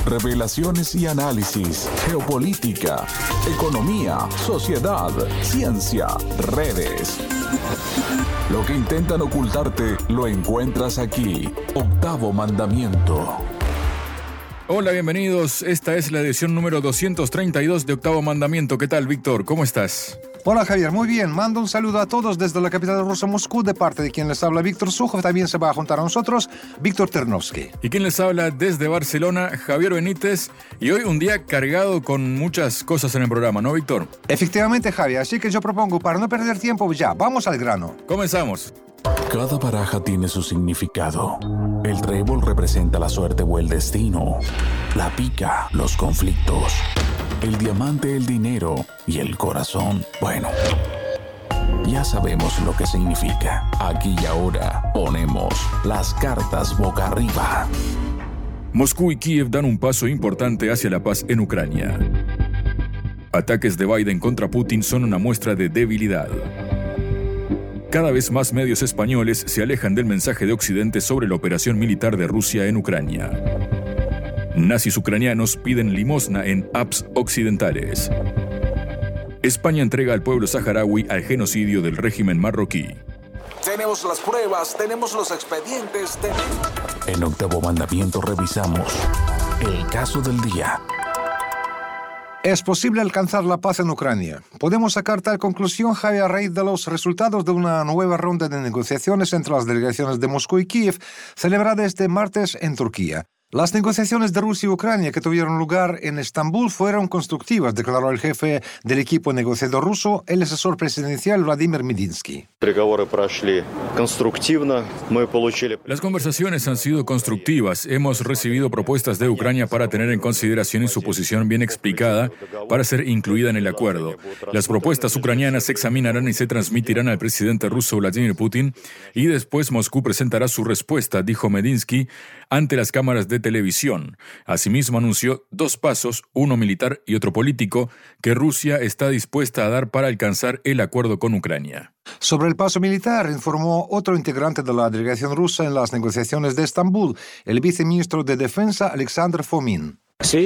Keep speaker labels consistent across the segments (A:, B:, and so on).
A: Revelaciones y análisis, geopolítica, economía, sociedad, ciencia, redes. Lo que intentan ocultarte lo encuentras aquí. Octavo Mandamiento.
B: Hola, bienvenidos. Esta es la edición número 232 de Octavo Mandamiento. ¿Qué tal, Víctor? ¿Cómo estás?
C: Hola, Javier. Muy bien. Mando un saludo a todos desde la capital rusa, Moscú, de parte de quien les habla Víctor Sukhov. También se va a juntar a nosotros Víctor Ternovsky.
B: Y quien les habla desde Barcelona, Javier Benítez. Y hoy un día cargado con muchas cosas en el programa, ¿no, Víctor?
C: Efectivamente, Javier. Así que yo propongo, para no perder tiempo, ya, vamos al grano.
B: Comenzamos.
A: Cada baraja tiene su significado. El trébol representa la suerte o el destino. La pica, los conflictos. El diamante, el dinero. Y el corazón, bueno, ya sabemos lo que significa. Aquí y ahora ponemos las cartas boca arriba.
B: Moscú y Kiev dan un paso importante hacia la paz en Ucrania. Ataques de Biden contra Putin son una muestra de debilidad. Cada vez más medios españoles se alejan del mensaje de Occidente sobre la operación militar de Rusia en Ucrania. Nazis ucranianos piden limosna en apps occidentales. España entrega al pueblo saharaui al genocidio del régimen marroquí.
A: Tenemos las pruebas, tenemos los expedientes, En Octavo Mandamiento revisamos el caso del día.
C: ¿Es posible alcanzar la paz en Ucrania? Podemos sacar tal conclusión, Javier, a raíz de los resultados de una nueva ronda de negociaciones entre las delegaciones de Moscú y Kiev, celebrada este martes en Turquía. Las negociaciones de Rusia y Ucrania que tuvieron lugar en Estambul fueron constructivas, declaró el jefe del equipo negociador ruso, el asesor presidencial Vladimir Medinsky.
B: Las conversaciones han sido constructivas. Hemos recibido propuestas de Ucrania para tener en consideración y su posición bien explicada para ser incluida en el acuerdo. Las propuestas ucranianas se examinarán y se transmitirán al presidente ruso Vladimir Putin y después Moscú presentará su respuesta, dijo Medinsky, ante las cámaras de televisión. Asimismo anunció dos pasos, uno militar y otro político, que Rusia está dispuesta a dar para alcanzar el acuerdo con Ucrania.
C: Sobre el paso militar, informó otro integrante de la delegación rusa en las negociaciones de Estambul, el viceministro de Defensa Alexander Fomin.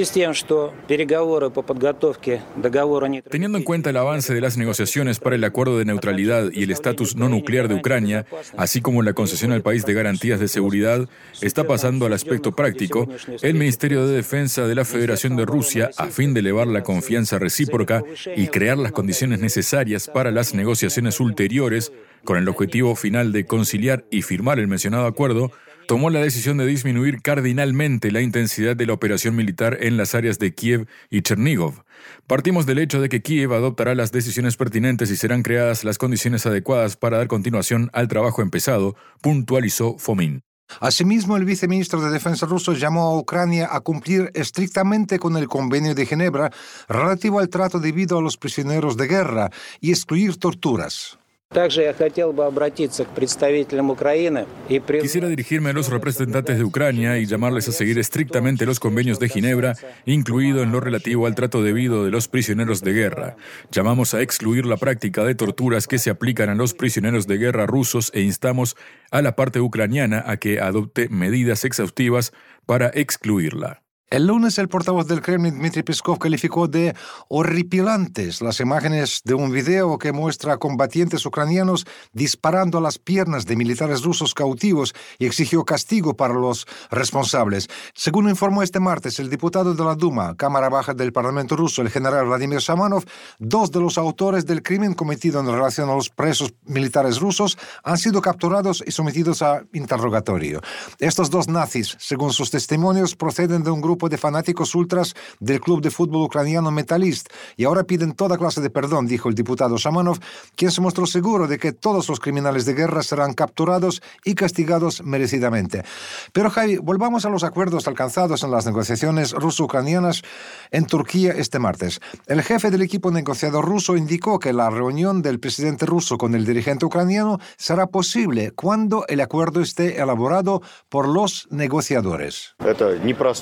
B: Teniendo en cuenta el avance de las negociaciones para el acuerdo de neutralidad y el estatus no nuclear de Ucrania, así como la concesión al país de garantías de seguridad, está pasando al aspecto práctico. El Ministerio de Defensa de la Federación de Rusia, a fin de elevar la confianza recíproca y crear las condiciones necesarias para las negociaciones ulteriores, con el objetivo final de conciliar y firmar el mencionado acuerdo, tomó la decisión de disminuir cardinalmente la intensidad de la operación militar en las áreas de Kiev y Chernigov. Partimos del hecho de que Kiev adoptará las decisiones pertinentes y serán creadas las condiciones adecuadas para dar continuación al trabajo empezado, puntualizó Fomin.
C: Asimismo, el viceministro de Defensa ruso llamó a Ucrania a cumplir estrictamente con el Convenio de Ginebra relativo al trato debido a los prisioneros de guerra y excluir torturas.
B: Quisiera dirigirme a los representantes de Ucrania y llamarles a seguir estrictamente los convenios de Ginebra, incluido en lo relativo al trato debido de los prisioneros de guerra. Llamamos a excluir la práctica de torturas que se aplican a los prisioneros de guerra rusos e instamos a la parte ucraniana a que adopte medidas exhaustivas para excluirla.
C: El lunes, el portavoz del Kremlin, Dmitry Peskov, calificó de horripilantes las imágenes de un video que muestra a combatientes ucranianos disparando a las piernas de militares rusos cautivos y exigió castigo para los responsables. Según informó este martes el diputado de la Duma, Cámara Baja del Parlamento ruso, el general Vladimir Shamanov, dos de los autores del crimen cometido en relación a los presos militares rusos han sido capturados y sometidos a interrogatorio. Estos dos nazis, según sus testimonios, proceden de un grupo de fanáticos ultras del club de fútbol ucraniano Metalist y ahora piden toda clase de perdón, dijo el diputado Shamanov, quien se mostró seguro de que todos los criminales de guerra serán capturados y castigados merecidamente. Pero, Javi, volvamos a los acuerdos alcanzados en las negociaciones ruso-ucranianas en Turquía este martes. El jefe del equipo negociador ruso indicó que la reunión del presidente ruso con el dirigente ucraniano será posible cuando el acuerdo esté elaborado por los negociadores.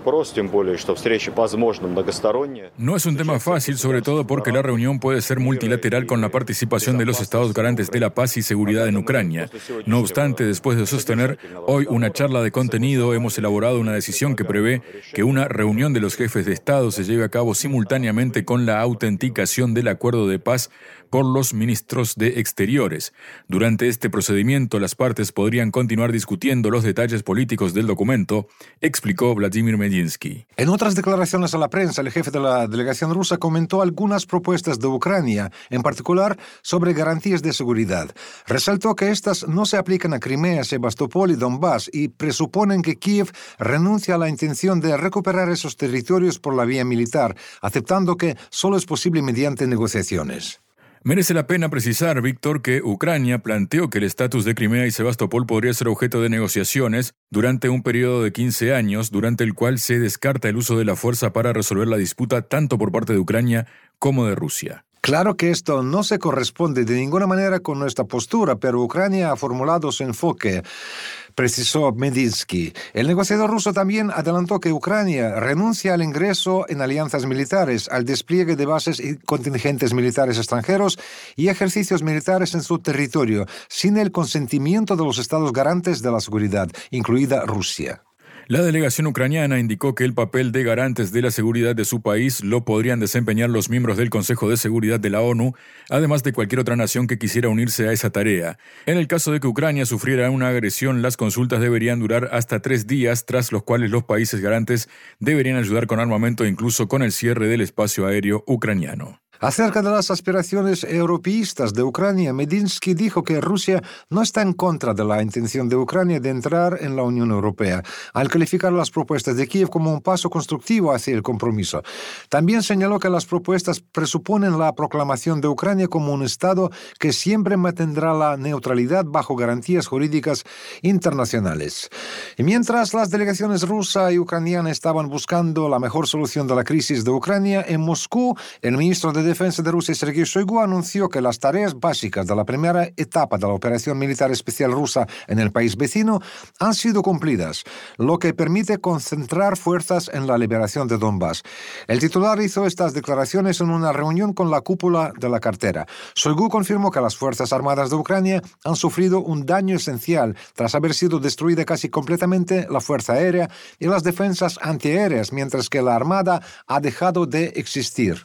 B: No es un tema fácil, sobre todo porque la reunión puede ser multilateral con la participación de los estados garantes de la paz y seguridad en Ucrania. No obstante, después de sostener hoy una charla de contenido, hemos elaborado una decisión que prevé que una reunión de los jefes de Estado se lleve a cabo simultáneamente con la autenticación del acuerdo de paz por los ministros de Exteriores. Durante este procedimiento, las partes podrían continuar discutiendo los detalles políticos del documento, explicó Vladimir Medinsky.
C: En otras declaraciones a la prensa, el jefe de la delegación rusa comentó algunas propuestas de Ucrania, en particular sobre garantías de seguridad. Resaltó que estas no se aplican a Crimea, Sebastopol y Donbass y presuponen que Kiev renuncia a la intención de recuperar esos territorios por la vía militar, aceptando que solo es posible mediante negociaciones.
B: Merece la pena precisar, Víctor, que Ucrania planteó que el estatus de Crimea y Sebastopol podría ser objeto de negociaciones durante un periodo de 15 años, durante el cual se descarta el uso de la fuerza para resolver la disputa tanto por parte de Ucrania como de Rusia.
C: Claro que esto no se corresponde de ninguna manera con nuestra postura, pero Ucrania ha formulado su enfoque, precisó Medinsky. El negociador ruso también adelantó que Ucrania renuncia al ingreso en alianzas militares, al despliegue de bases y contingentes militares extranjeros y ejercicios militares en su territorio, sin el consentimiento de los estados garantes de la seguridad, incluida Rusia.
B: La delegación ucraniana indicó que el papel de garantes de la seguridad de su país lo podrían desempeñar los miembros del Consejo de Seguridad de la ONU, además de cualquier otra nación que quisiera unirse a esa tarea. En el caso de que Ucrania sufriera una agresión, las consultas deberían durar hasta 3 días, tras los cuales los países garantes deberían ayudar con armamento e incluso con el cierre del espacio aéreo ucraniano.
C: Acerca de las aspiraciones europeístas de Ucrania, Medinsky dijo que Rusia no está en contra de la intención de Ucrania de entrar en la Unión Europea, al calificar las propuestas de Kiev como un paso constructivo hacia el compromiso. También señaló que las propuestas presuponen la proclamación de Ucrania como un Estado que siempre mantendrá la neutralidad bajo garantías jurídicas internacionales. Y mientras las delegaciones rusa y ucraniana estaban buscando la mejor solución de la crisis de Ucrania, en Moscú, el ministro de Defensa de Rusia, Sergei Shoigu, anunció que las tareas básicas de la primera etapa de la operación militar especial rusa en el país vecino han sido cumplidas, lo que permite concentrar fuerzas en la liberación de Donbass. El titular hizo estas declaraciones en una reunión con la cúpula de la cartera. Shoigu confirmó que las Fuerzas Armadas de Ucrania han sufrido un daño esencial tras haber sido destruida casi completamente la Fuerza Aérea y las defensas antiaéreas, mientras que la Armada ha dejado de existir.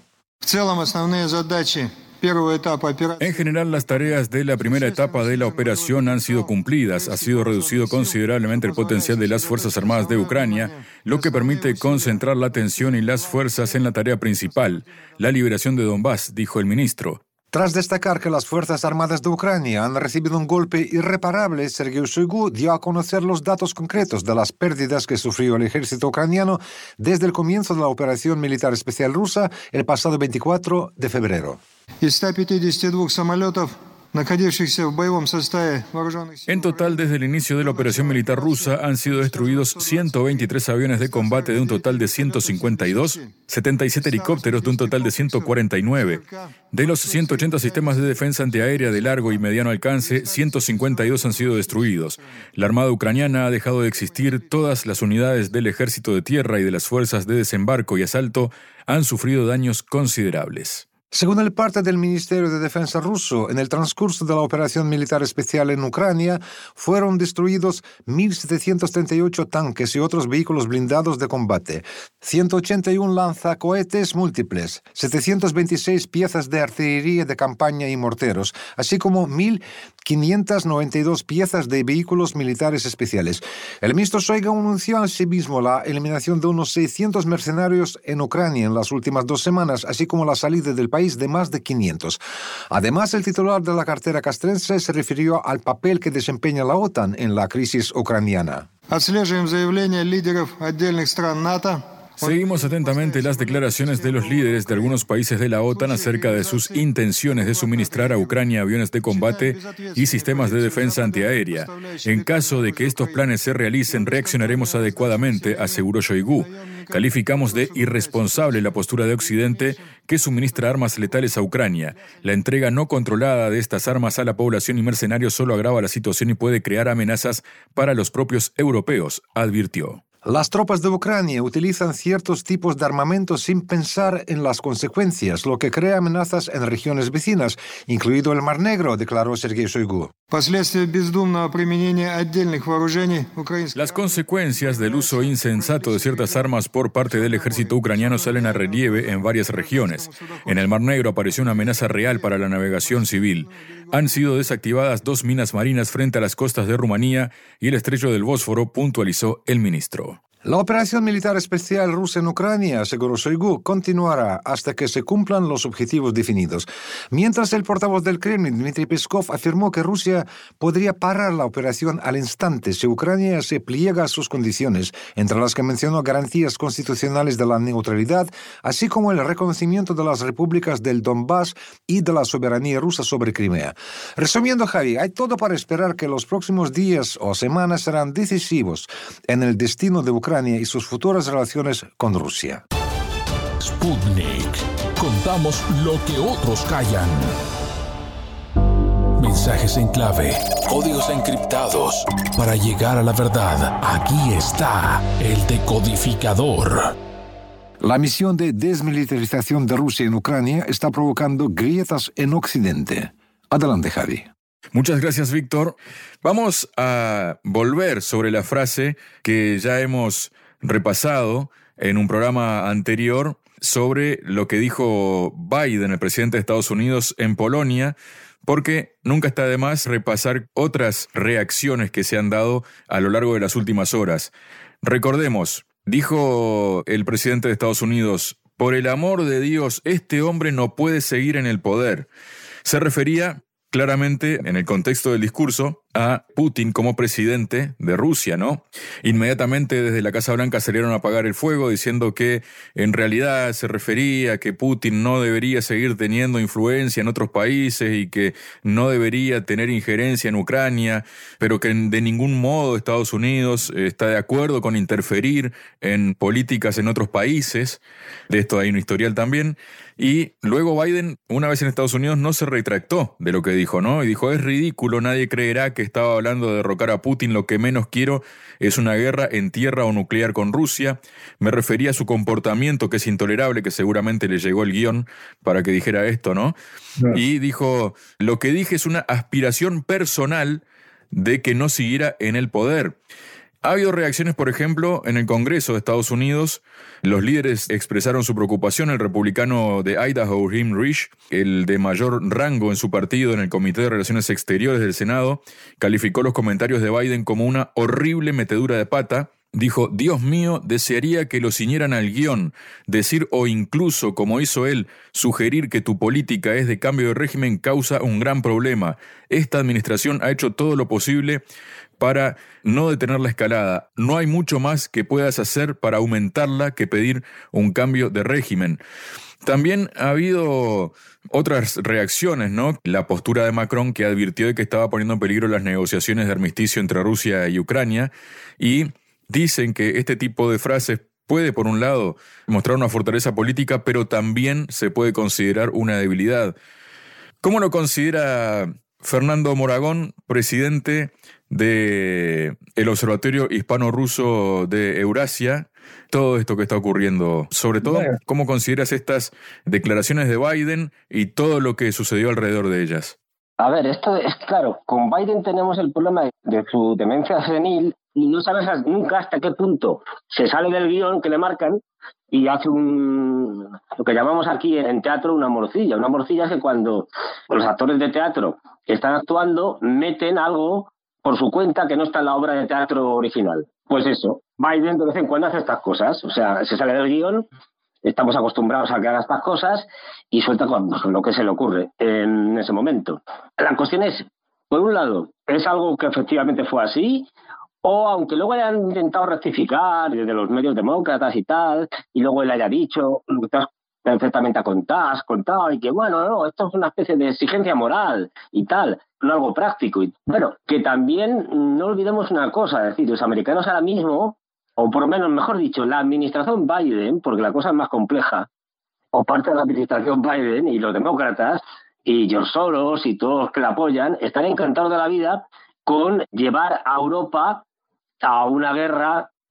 B: En general, las tareas de la primera etapa de la operación han sido cumplidas. Ha sido reducido considerablemente el potencial de las Fuerzas Armadas de Ucrania, lo que permite concentrar la atención y las fuerzas en la tarea principal, la liberación de Donbass, dijo el ministro.
C: Tras destacar que las Fuerzas Armadas de Ucrania han recibido un golpe irreparable, Sergei Shoigu dio a conocer los datos concretos de las pérdidas que sufrió el ejército ucraniano desde el comienzo de la operación militar especial rusa el pasado 24 de febrero.
B: En total, desde el inicio de la operación militar rusa han sido destruidos 123 aviones de combate de un total de 152, 77 helicópteros de un total de 149. De los 180 sistemas de defensa antiaérea de largo y mediano alcance, 152 han sido destruidos. La Armada ucraniana ha dejado de existir, todas las unidades del ejército de tierra y de las fuerzas de desembarco y asalto han sufrido daños considerables.
C: Según el parte del Ministerio de Defensa ruso, en el transcurso de la operación militar especial en Ucrania, fueron destruidos 1.738 tanques y otros vehículos blindados de combate, 181 lanzacohetes múltiples, 726 piezas de artillería de campaña y morteros, así como 1.592 piezas de vehículos militares especiales. El ministro Shoigu anunció asimismo la eliminación de unos 600 mercenarios en Ucrania en las últimas 2 semanas, así como la salida del país de más de 500. Además, el titular de la cartera castrense se refirió al papel que desempeña la OTAN en la crisis ucraniana.
B: Seguimos atentamente las declaraciones de los líderes de algunos países de la OTAN acerca de sus intenciones de suministrar a Ucrania aviones de combate y sistemas de defensa antiaérea. En caso de que estos planes se realicen, reaccionaremos adecuadamente, aseguró Shoigu. Calificamos de irresponsable la postura de Occidente que suministra armas letales a Ucrania. La entrega no controlada de estas armas a la población y mercenarios solo agrava la situación y puede crear amenazas para los propios europeos, advirtió.
C: Las tropas de Ucrania utilizan ciertos tipos de armamento sin pensar en las consecuencias, lo que crea amenazas en regiones vecinas, incluido el Mar Negro, declaró Sergei Shoigu.
B: Las consecuencias del uso insensato de ciertas armas por parte del ejército ucraniano salen a relieve en varias regiones. En el Mar Negro apareció una amenaza real para la navegación civil. Han sido desactivadas 2 minas marinas frente a las costas de Rumanía y el estrecho del Bósforo, puntualizó el ministro.
C: La operación militar especial rusa en Ucrania, aseguró Shoigu, continuará hasta que se cumplan los objetivos definidos. Mientras el portavoz del Kremlin, Dmitry Peskov, afirmó que Rusia podría parar la operación al instante si Ucrania se pliega a sus condiciones, entre las que mencionó garantías constitucionales de la neutralidad, así como el reconocimiento de las repúblicas del Donbass y de la soberanía rusa sobre Crimea. Resumiendo, Javi, hay todo para esperar que los próximos días o semanas serán decisivos en el destino de Ucrania y sus futuras relaciones con Rusia.
A: Sputnik. Contamos lo que otros callan. Mensajes en clave, códigos encriptados. Para llegar a la verdad, aquí está el decodificador.
C: La misión de desmilitarización de Rusia en Ucrania está provocando grietas en Occidente. Adelante, Javi.
B: Muchas gracias, Víctor. Vamos a volver sobre la frase que ya hemos repasado en un programa anterior sobre lo que dijo Biden, el presidente de Estados Unidos, en Polonia, porque nunca está de más repasar otras reacciones que se han dado a lo largo de las últimas horas. Recordemos, dijo el presidente de Estados Unidos, por el amor de Dios, este hombre no puede seguir en el poder. Se refería claramente, en el contexto del discurso, a Putin como presidente de Rusia, ¿no? Inmediatamente desde la Casa Blanca salieron a apagar el fuego diciendo que en realidad se refería a que Putin no debería seguir teniendo influencia en otros países y que no debería tener injerencia en Ucrania, pero que de ningún modo Estados Unidos está de acuerdo con interferir en políticas en otros países. De esto hay un historial también. Y luego Biden, una vez en Estados Unidos, no se retractó de lo que dijo, ¿no? Y dijo, es ridículo, nadie creerá que estaba hablando de derrocar a Putin, lo que menos quiero es una guerra en tierra o nuclear con Rusia. Me refería a su comportamiento, que es intolerable, que seguramente le llegó el guión para que dijera esto, ¿no? No. Y dijo, lo que dije es una aspiración personal de que no siguiera en el poder. Ha habido reacciones, por ejemplo, en el Congreso de Estados Unidos. Los líderes expresaron su preocupación. El republicano de Idaho, Jim Risch, el de mayor rango en su partido en el Comité de Relaciones Exteriores del Senado, calificó los comentarios de Biden como una horrible metedura de pata. Dijo, Dios mío, desearía que lo ciñeran al guión. Decir o incluso, como hizo él, sugerir que tu política es de cambio de régimen causa un gran problema. Esta administración ha hecho todo lo posible para no detener la escalada. No hay mucho más que puedas hacer para aumentarla que pedir un cambio de régimen. También ha habido otras reacciones, ¿no? La postura de Macron, que advirtió de que estaba poniendo en peligro las negociaciones de armisticio entre Rusia y Ucrania, y dicen que este tipo de frases puede, por un lado, mostrar una fortaleza política, pero también se puede considerar una debilidad. ¿Cómo lo considera Fernando Moragón, presidente del Observatorio Hispano-Ruso de Eurasia, todo esto que está ocurriendo? Sobre todo, ¿cómo consideras estas declaraciones de Biden y todo lo que sucedió alrededor de ellas?
D: A ver, esto es claro, con Biden tenemos el problema de su demencia senil y no sabes nunca hasta qué punto se sale del guión que le marcan y hace lo que llamamos aquí en teatro una morcilla. Una morcilla es que cuando los actores de teatro están actuando meten algo por su cuenta que no está en la obra de teatro original. Pues eso, Biden de vez en cuando hace estas cosas, o sea, se sale del guión, estamos acostumbrados a que haga estas cosas y suelta lo que se le ocurre en ese momento. La cuestión es, por un lado, ¿es algo que efectivamente fue así? O aunque luego hayan intentado rectificar desde los medios demócratas y tal, y luego él haya dicho lo que perfectamente has contado, y que bueno, no, esto es una especie de exigencia moral y tal, no algo práctico. Y bueno, que también no olvidemos una cosa, es decir, los americanos ahora mismo, o por lo menos, mejor dicho, la administración Biden, porque la cosa es más compleja, o parte de la administración Biden y los demócratas, y George Soros y todos los que la apoyan, están encantados de la vida con llevar a Europa a una guerra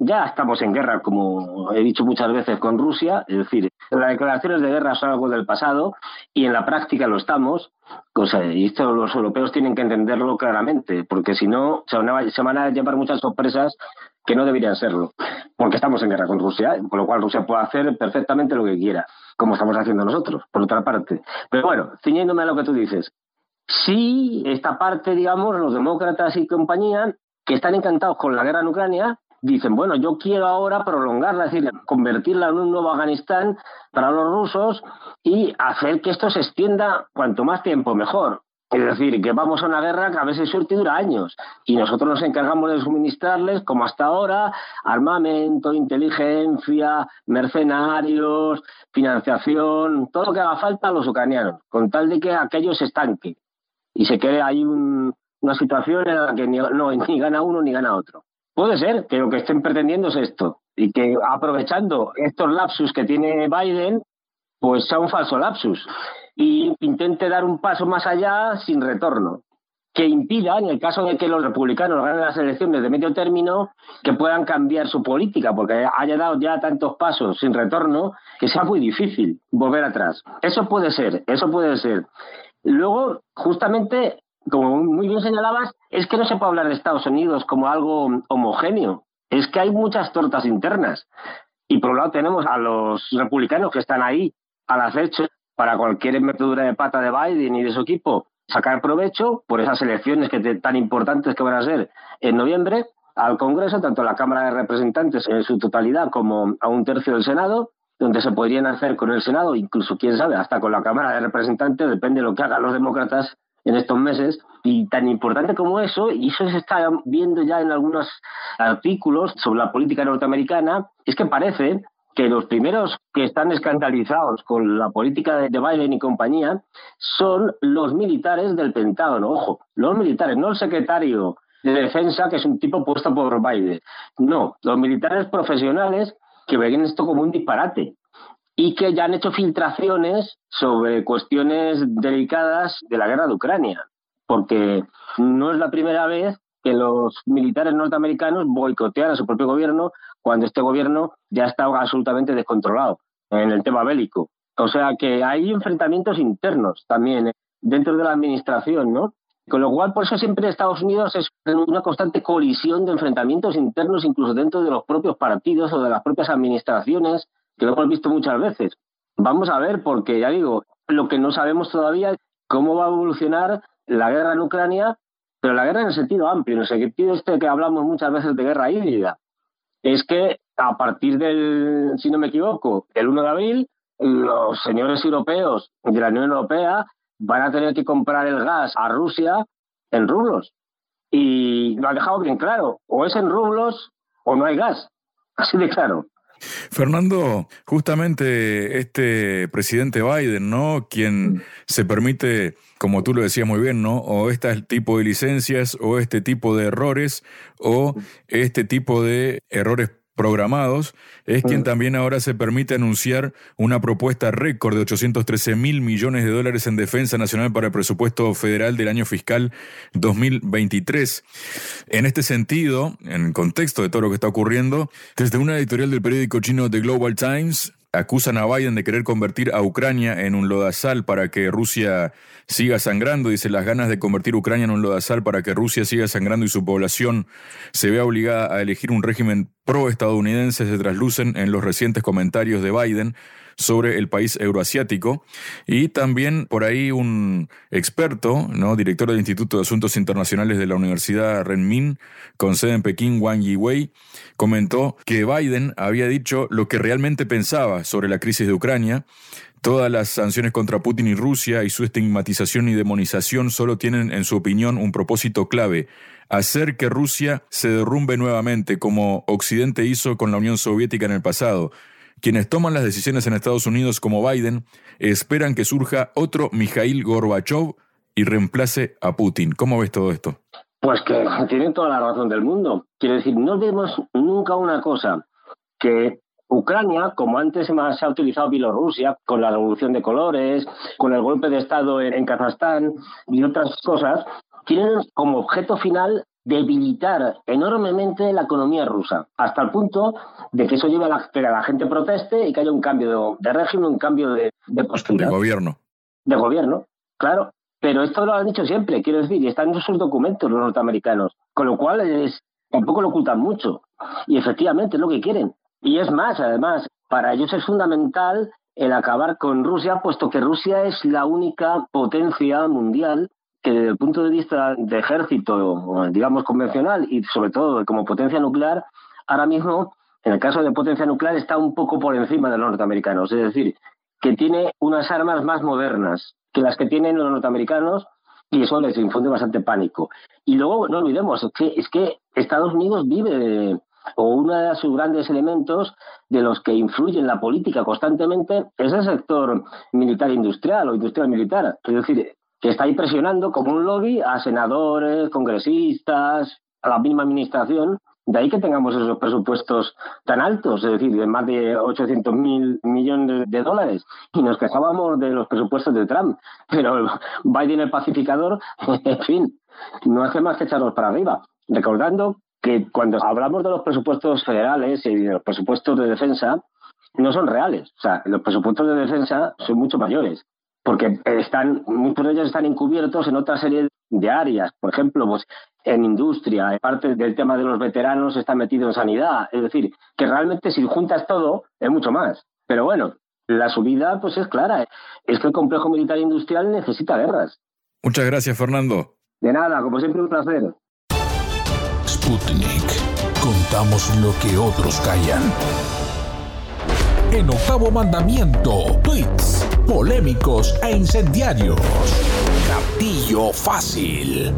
D: ya estamos en guerra, como he dicho muchas veces, con Rusia. Es decir, las declaraciones de guerra son algo del pasado y en la práctica lo estamos. Y esto los europeos tienen que entenderlo claramente, porque si no se van a llevar muchas sorpresas que no deberían serlo, porque estamos en guerra con Rusia, con lo cual Rusia puede hacer perfectamente lo que quiera, como estamos haciendo nosotros, por otra parte. Pero bueno, ciñéndome a lo que tú dices, sí, esta parte, digamos, los demócratas y compañía, que están encantados con la guerra en Ucrania, dicen, bueno, yo quiero ahora prolongarla, es decir, convertirla en un nuevo Afganistán para los rusos y hacer que esto se extienda cuanto más tiempo mejor. Es decir, que vamos a una guerra que a veces suerte dura años y nosotros nos encargamos de suministrarles, como hasta ahora, armamento, inteligencia, mercenarios, financiación, todo lo que haga falta a los ucranianos, con tal de que aquello se estanque y se quede ahí una situación en la que ni gana uno ni gana otro. Puede ser que lo que estén pretendiendo es esto y que aprovechando estos lapsus que tiene Biden, pues sea un falso lapsus y intente dar un paso más allá sin retorno, que impida, en el caso de que los republicanos ganen las elecciones de medio término, que puedan cambiar su política, porque haya dado ya tantos pasos sin retorno que sea muy difícil volver atrás. Eso puede ser. Luego, justamente, como muy bien señalabas, es que no se puede hablar de Estados Unidos como algo homogéneo. Es que hay muchas tortas internas. Y por un lado tenemos a los republicanos que están ahí al acecho para cualquier metedura de pata de Biden y de su equipo sacar provecho por esas elecciones tan importantes que van a ser en noviembre al Congreso, tanto a la Cámara de Representantes en su totalidad como a un tercio del Senado, donde se podrían hacer con el Senado, incluso, quién sabe, hasta con la Cámara de Representantes, depende de lo que hagan los demócratas en estos meses. Y tan importante como eso, y eso se está viendo ya en algunos artículos sobre la política norteamericana, es que parece que los primeros que están escandalizados con la política de Biden y compañía son los militares del Pentágono. Ojo, los militares, no el secretario de Defensa, que es un tipo puesto por Biden. No, los militares profesionales que ven esto como un disparate y que ya han hecho filtraciones sobre cuestiones delicadas de la guerra de Ucrania, porque no es la primera vez que los militares norteamericanos boicotean a su propio gobierno cuando este gobierno ya está absolutamente descontrolado en el tema bélico. O sea que hay enfrentamientos internos también dentro de la administración, ¿no? Con lo cual, por eso siempre Estados Unidos es una constante colisión de enfrentamientos internos, incluso dentro de los propios partidos o de las propias administraciones, que lo hemos visto muchas veces. Vamos a ver, porque ya digo, lo que no sabemos todavía es cómo va a evolucionar la guerra en Ucrania, pero la guerra en el sentido amplio, en el sentido que hablamos muchas veces de guerra híbrida. Es que a partir del, si no me equivoco, el 1 de abril, los señores europeos de la Unión Europea van a tener que comprar el gas a Rusia en rublos. Y lo ha dejado bien claro, o es en rublos o no hay gas. Así de claro.
B: Fernando, justamente este presidente Biden, ¿no? Quien se permite, como tú lo decías muy bien, ¿no? O este tipo de licencias, o este tipo de errores, o este tipo de errores programados, es quien también ahora se permite anunciar una propuesta récord de $813.000 millones en defensa nacional para el presupuesto federal del año fiscal 2023. En este sentido, en el contexto de todo lo que está ocurriendo, desde una editorial del periódico chino The Global Times, acusan a Biden de querer convertir a Ucrania en un lodazal para que Rusia siga sangrando. Dice, las ganas de convertir Ucrania en un lodazal para que Rusia siga sangrando y su población se vea obligada a elegir un régimen pro-estadounidense se traslucen en los recientes comentarios de Biden sobre el país euroasiático. Y también por ahí un experto, ¿no? Director del Instituto de Asuntos Internacionales de la Universidad Renmin, con sede en Pekín, Wang Yiwei, comentó que Biden había dicho lo que realmente pensaba sobre la crisis de Ucrania. Todas las sanciones contra Putin y Rusia y su estigmatización y demonización solo tienen, en su opinión, un propósito clave: hacer que Rusia se derrumbe nuevamente, como Occidente hizo con la Unión Soviética en el pasado. Quienes toman las decisiones en Estados Unidos, como Biden, esperan que surja otro Mikhail Gorbachev y reemplace a Putin. ¿Cómo ves todo esto?
D: Pues que tienen toda la razón del mundo. Quiero decir, no olvidemos nunca una cosa, que Ucrania, como antes se ha utilizado Bielorrusia, con la revolución de colores, con el golpe de Estado en Kazajstán y otras cosas, tienen como objeto final debilitar enormemente la economía rusa, hasta el punto de que eso lleve a que la gente proteste y que haya un cambio de régimen, un cambio de postura.
B: De gobierno.
D: De gobierno, claro. Pero esto lo han dicho siempre, quiero decir, y están en sus documentos los norteamericanos, con lo cual tampoco lo ocultan mucho. Y efectivamente es lo que quieren. Y es más, además, para ellos es fundamental el acabar con Rusia, puesto que Rusia es la única potencia mundial que desde el punto de vista de ejército, digamos, convencional y sobre todo como potencia nuclear, ahora mismo, en el caso de potencia nuclear, está un poco por encima de los norteamericanos. Es decir, que tiene unas armas más modernas que las que tienen los norteamericanos y eso les infunde bastante pánico. Y luego, no olvidemos, es que Estados Unidos vive o uno de sus grandes elementos de los que influyen la política constantemente es el sector militar industrial o industrial militar. Es decir, que está ahí presionando como un lobby a senadores, congresistas, a la misma administración. De ahí que tengamos esos presupuestos tan altos, es decir, de más de 800.000 millones de dólares. Y nos quejábamos de los presupuestos de Trump. Pero Biden, el pacificador, en fin, no hace más que echarlos para arriba. Recordando que cuando hablamos de los presupuestos federales y de los presupuestos de defensa, no son reales. O sea, los presupuestos de defensa son mucho mayores, porque muchos de ellos están encubiertos en otra serie de áreas. Por ejemplo, pues en industria, parte del tema de los veteranos está metido en sanidad. Es decir, que realmente si juntas todo, es mucho más. Pero bueno, la subida pues es clara. Es que el complejo militar industrial necesita guerras.
B: Muchas gracias, Fernando.
D: De nada, como siempre, un placer.
A: Sputnik. Contamos lo que otros callan.
E: En Octavo Mandamiento, tweets polémicos e incendiarios. Gatillo fácil.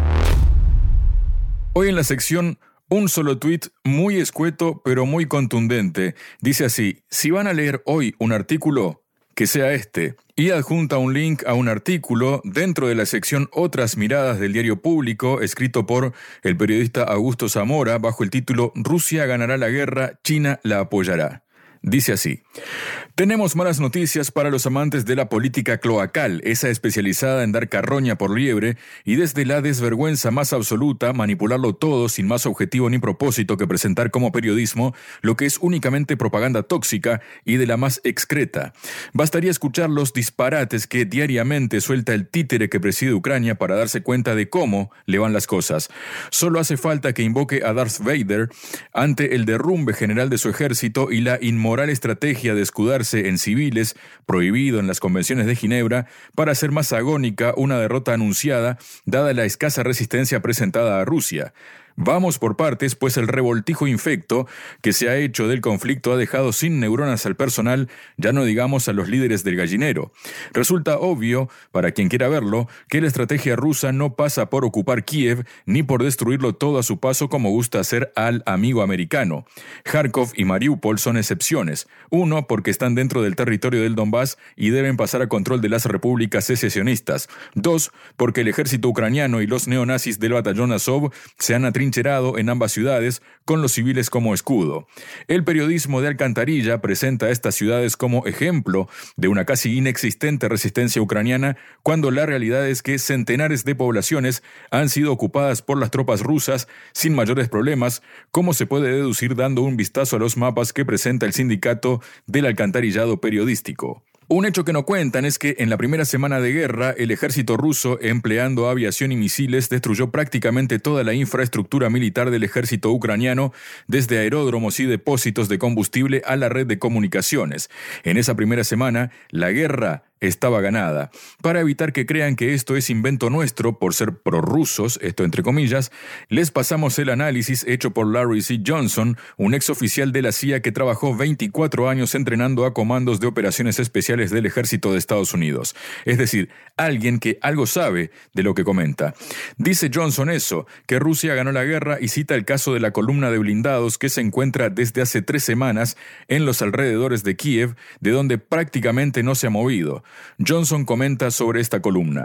B: Hoy en la sección, un solo tuit muy escueto pero muy contundente. Dice así: si van a leer hoy un artículo, que sea este. Y adjunta un link a un artículo dentro de la sección Otras Miradas del Diario Público, escrito por el periodista Augusto Zamora, bajo el título Rusia ganará la guerra, China la apoyará. Dice así: tenemos malas noticias para los amantes de la política cloacal, esa especializada en dar carroña por liebre y desde la desvergüenza más absoluta manipularlo todo sin más objetivo ni propósito que presentar como periodismo lo que es únicamente propaganda tóxica y de la más excreta. Bastaría escuchar los disparates que diariamente suelta el títere que preside Ucrania para darse cuenta de cómo le van las cosas. Solo hace falta que invoque a Darth Vader ante el derrumbe general de su ejército y la inmoral estrategia de escudarse en civiles, prohibido en las convenciones de Ginebra, para hacer más agónica una derrota anunciada, dada la escasa resistencia presentada a Rusia. Vamos por partes, pues el revoltijo infecto que se ha hecho del conflicto ha dejado sin neuronas al personal, ya no digamos a los líderes del gallinero. Resulta obvio, para quien quiera verlo, que la estrategia rusa no pasa por ocupar Kiev ni por destruirlo todo a su paso como gusta hacer al amigo americano. Kharkov y Mariupol son excepciones. Uno, porque están dentro del territorio del Donbass y deben pasar a control de las repúblicas secesionistas. Dos, porque el ejército ucraniano y los neonazis del batallón Azov se han atrincherado en ambas ciudades con los civiles como escudo. El periodismo de alcantarilla presenta a estas ciudades como ejemplo de una casi inexistente resistencia ucraniana, cuando la realidad es que centenares de poblaciones han sido ocupadas por las tropas rusas sin mayores problemas, como se puede deducir dando un vistazo a los mapas que presenta el sindicato del alcantarillado periodístico. Un hecho que no cuentan es que en la primera semana de guerra, el ejército ruso, empleando aviación y misiles, destruyó prácticamente toda la infraestructura militar del ejército ucraniano, desde aeródromos y depósitos de combustible a la red de comunicaciones. En esa primera semana, la guerra estaba ganada. Para evitar que crean que esto es invento nuestro por ser prorrusos, esto entre comillas, les pasamos el análisis hecho por Larry C. Johnson, un exoficial de la CIA que trabajó 24 años entrenando a comandos de operaciones especiales del ejército de Estados Unidos. Es decir, alguien que algo sabe de lo que comenta. Dice Johnson eso, que Rusia ganó la guerra, y cita el caso de la columna de blindados que se encuentra desde hace 3 semanas en los alrededores de Kiev, de donde prácticamente no se ha movido. Johnson comenta sobre esta columna: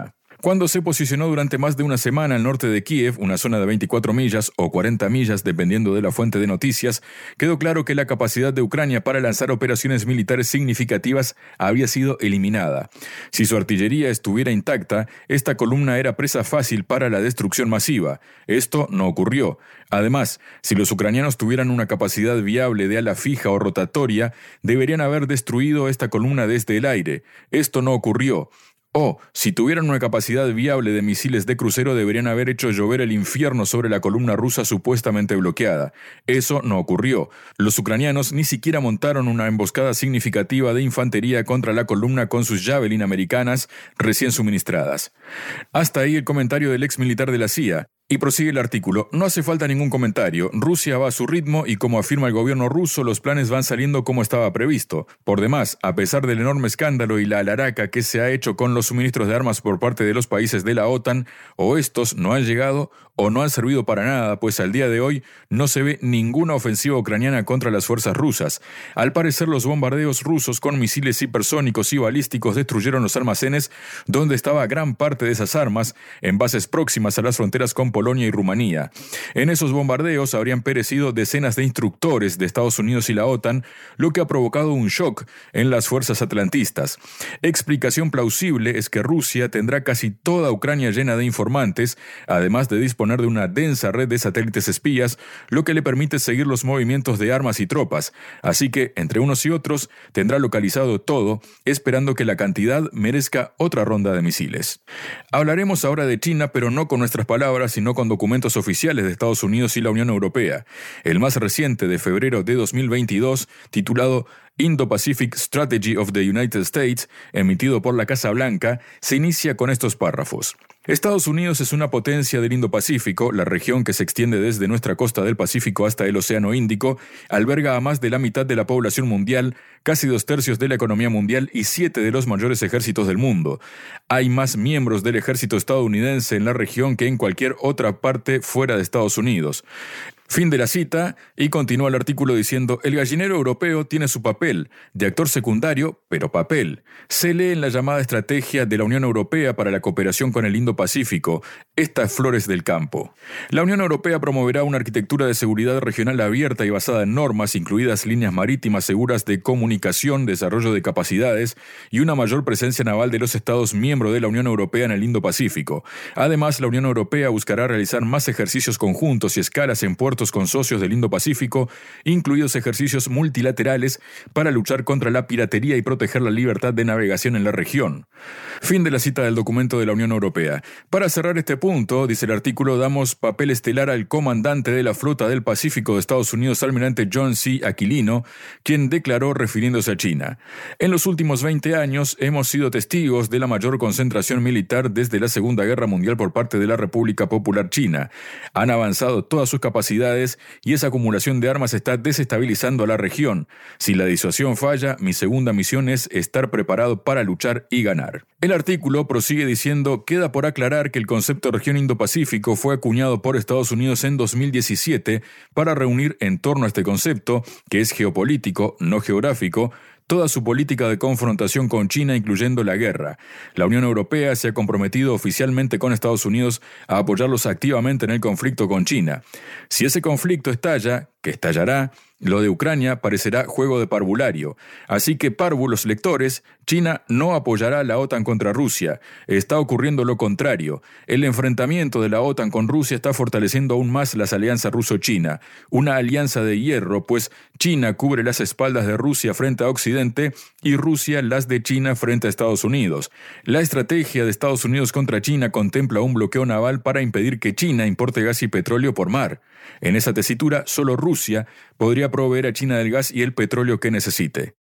B: Cuando se posicionó durante más de una semana al norte de Kiev, una zona de 24 millas o 40 millas, dependiendo de la fuente de noticias, quedó claro que la capacidad de Ucrania para lanzar operaciones militares significativas había sido eliminada. Si su artillería estuviera intacta, esta columna era presa fácil para la destrucción masiva. Esto no ocurrió. Además, si los ucranianos tuvieran una capacidad viable de ala fija o rotatoria, deberían haber destruido esta columna desde el aire. Esto no ocurrió. O, si tuvieran una capacidad viable de misiles de crucero, deberían haber hecho llover el infierno sobre la columna rusa supuestamente bloqueada. Eso no ocurrió. Los ucranianos ni siquiera montaron una emboscada significativa de infantería contra la columna con sus Javelin americanas recién suministradas. Hasta ahí el comentario del ex militar de la CIA. Y prosigue el artículo, no hace falta ningún comentario, Rusia va a su ritmo y como afirma el gobierno ruso, los planes van saliendo como estaba previsto. Por demás, a pesar del enorme escándalo y la alaraca que se ha hecho con los suministros de armas por parte de los países de la OTAN, o estos no han llegado o no han servido para nada, pues al día de hoy no se ve ninguna ofensiva ucraniana contra las fuerzas rusas. Al parecer, los bombardeos rusos con misiles hipersónicos y balísticos destruyeron los almacenes donde estaba gran parte de esas armas, en bases próximas a las fronteras con Polonia y Rumanía. En esos bombardeos habrían perecido decenas de instructores de Estados Unidos y la OTAN, lo que ha provocado un shock en las fuerzas atlantistas. Explicación plausible es que Rusia tendrá casi toda Ucrania llena de informantes, además de disponer de una densa red de satélites espías, lo que le permite seguir los movimientos de armas y tropas. Así que, entre unos y otros, tendrá localizado todo, esperando que la cantidad merezca otra ronda de misiles. Hablaremos ahora de China, pero no con nuestras palabras, sino con documentos oficiales de Estados Unidos y la Unión Europea. El más reciente, de febrero de 2022, titulado Indo-Pacific Strategy of the United States, emitido por la Casa Blanca, se inicia con estos párrafos. Estados Unidos es una potencia del Indo-Pacífico, la región que se extiende desde nuestra costa del Pacífico hasta el Océano Índico, alberga a más de la mitad de la población mundial, casi 2/3 de la economía mundial y 7 de los mayores ejércitos del mundo. Hay más miembros del ejército estadounidense en la región que en cualquier otra parte fuera de Estados Unidos. Fin de la cita, y continúa el artículo diciendo, el gallinero europeo tiene su papel, de actor secundario, pero papel. Se lee en la llamada estrategia de la Unión Europea para la cooperación con el Indo-Pacífico, estas flores del campo. La Unión Europea promoverá una arquitectura de seguridad regional abierta y basada en normas, incluidas líneas marítimas seguras de comunicación, desarrollo de capacidades y una mayor presencia naval de los Estados miembros de la Unión Europea en el Indo-Pacífico. Además, la Unión Europea buscará realizar más ejercicios conjuntos y escalas en puertos con socios del Indo-Pacífico, incluidos ejercicios multilaterales para luchar contra la piratería y proteger la libertad de navegación en la región. Fin de la cita del documento de la Unión Europea. Para cerrar este punto, dice el artículo, damos papel estelar al comandante de la Flota del Pacífico de Estados Unidos, almirante John C. Aquilino, quien declaró refiriéndose a China. En los últimos 20 años hemos sido testigos de la mayor concentración militar desde la Segunda Guerra Mundial por parte de la República Popular China. Han avanzado todas sus capacidades y esa acumulación de armas está desestabilizando a la región. Si la disuasión falla, mi segunda misión es estar preparado para luchar y ganar. El artículo prosigue diciendo, queda por aclarar que el concepto de región Indo-Pacífico fue acuñado por Estados Unidos en 2017 para reunir en torno a este concepto, que es geopolítico, no geográfico, toda su política de confrontación con China, incluyendo la guerra. La Unión Europea se ha comprometido oficialmente con Estados Unidos a apoyarlos activamente en el conflicto con China. Si ese conflicto estalla, que estallará, lo de Ucrania parecerá juego de parvulario. Así que, párvulos lectores, China no apoyará a la OTAN contra Rusia. Está ocurriendo lo contrario. El enfrentamiento de la OTAN con Rusia está fortaleciendo aún más las alianzas ruso-china. Una alianza de hierro, pues China cubre las espaldas de Rusia frente a Occidente y Rusia las de China frente a Estados Unidos. La estrategia de Estados Unidos contra China contempla un bloqueo naval para impedir que China importe gas y petróleo por mar. En esa tesitura, solo Rusia podría proveer a China del gas y el petróleo que necesite.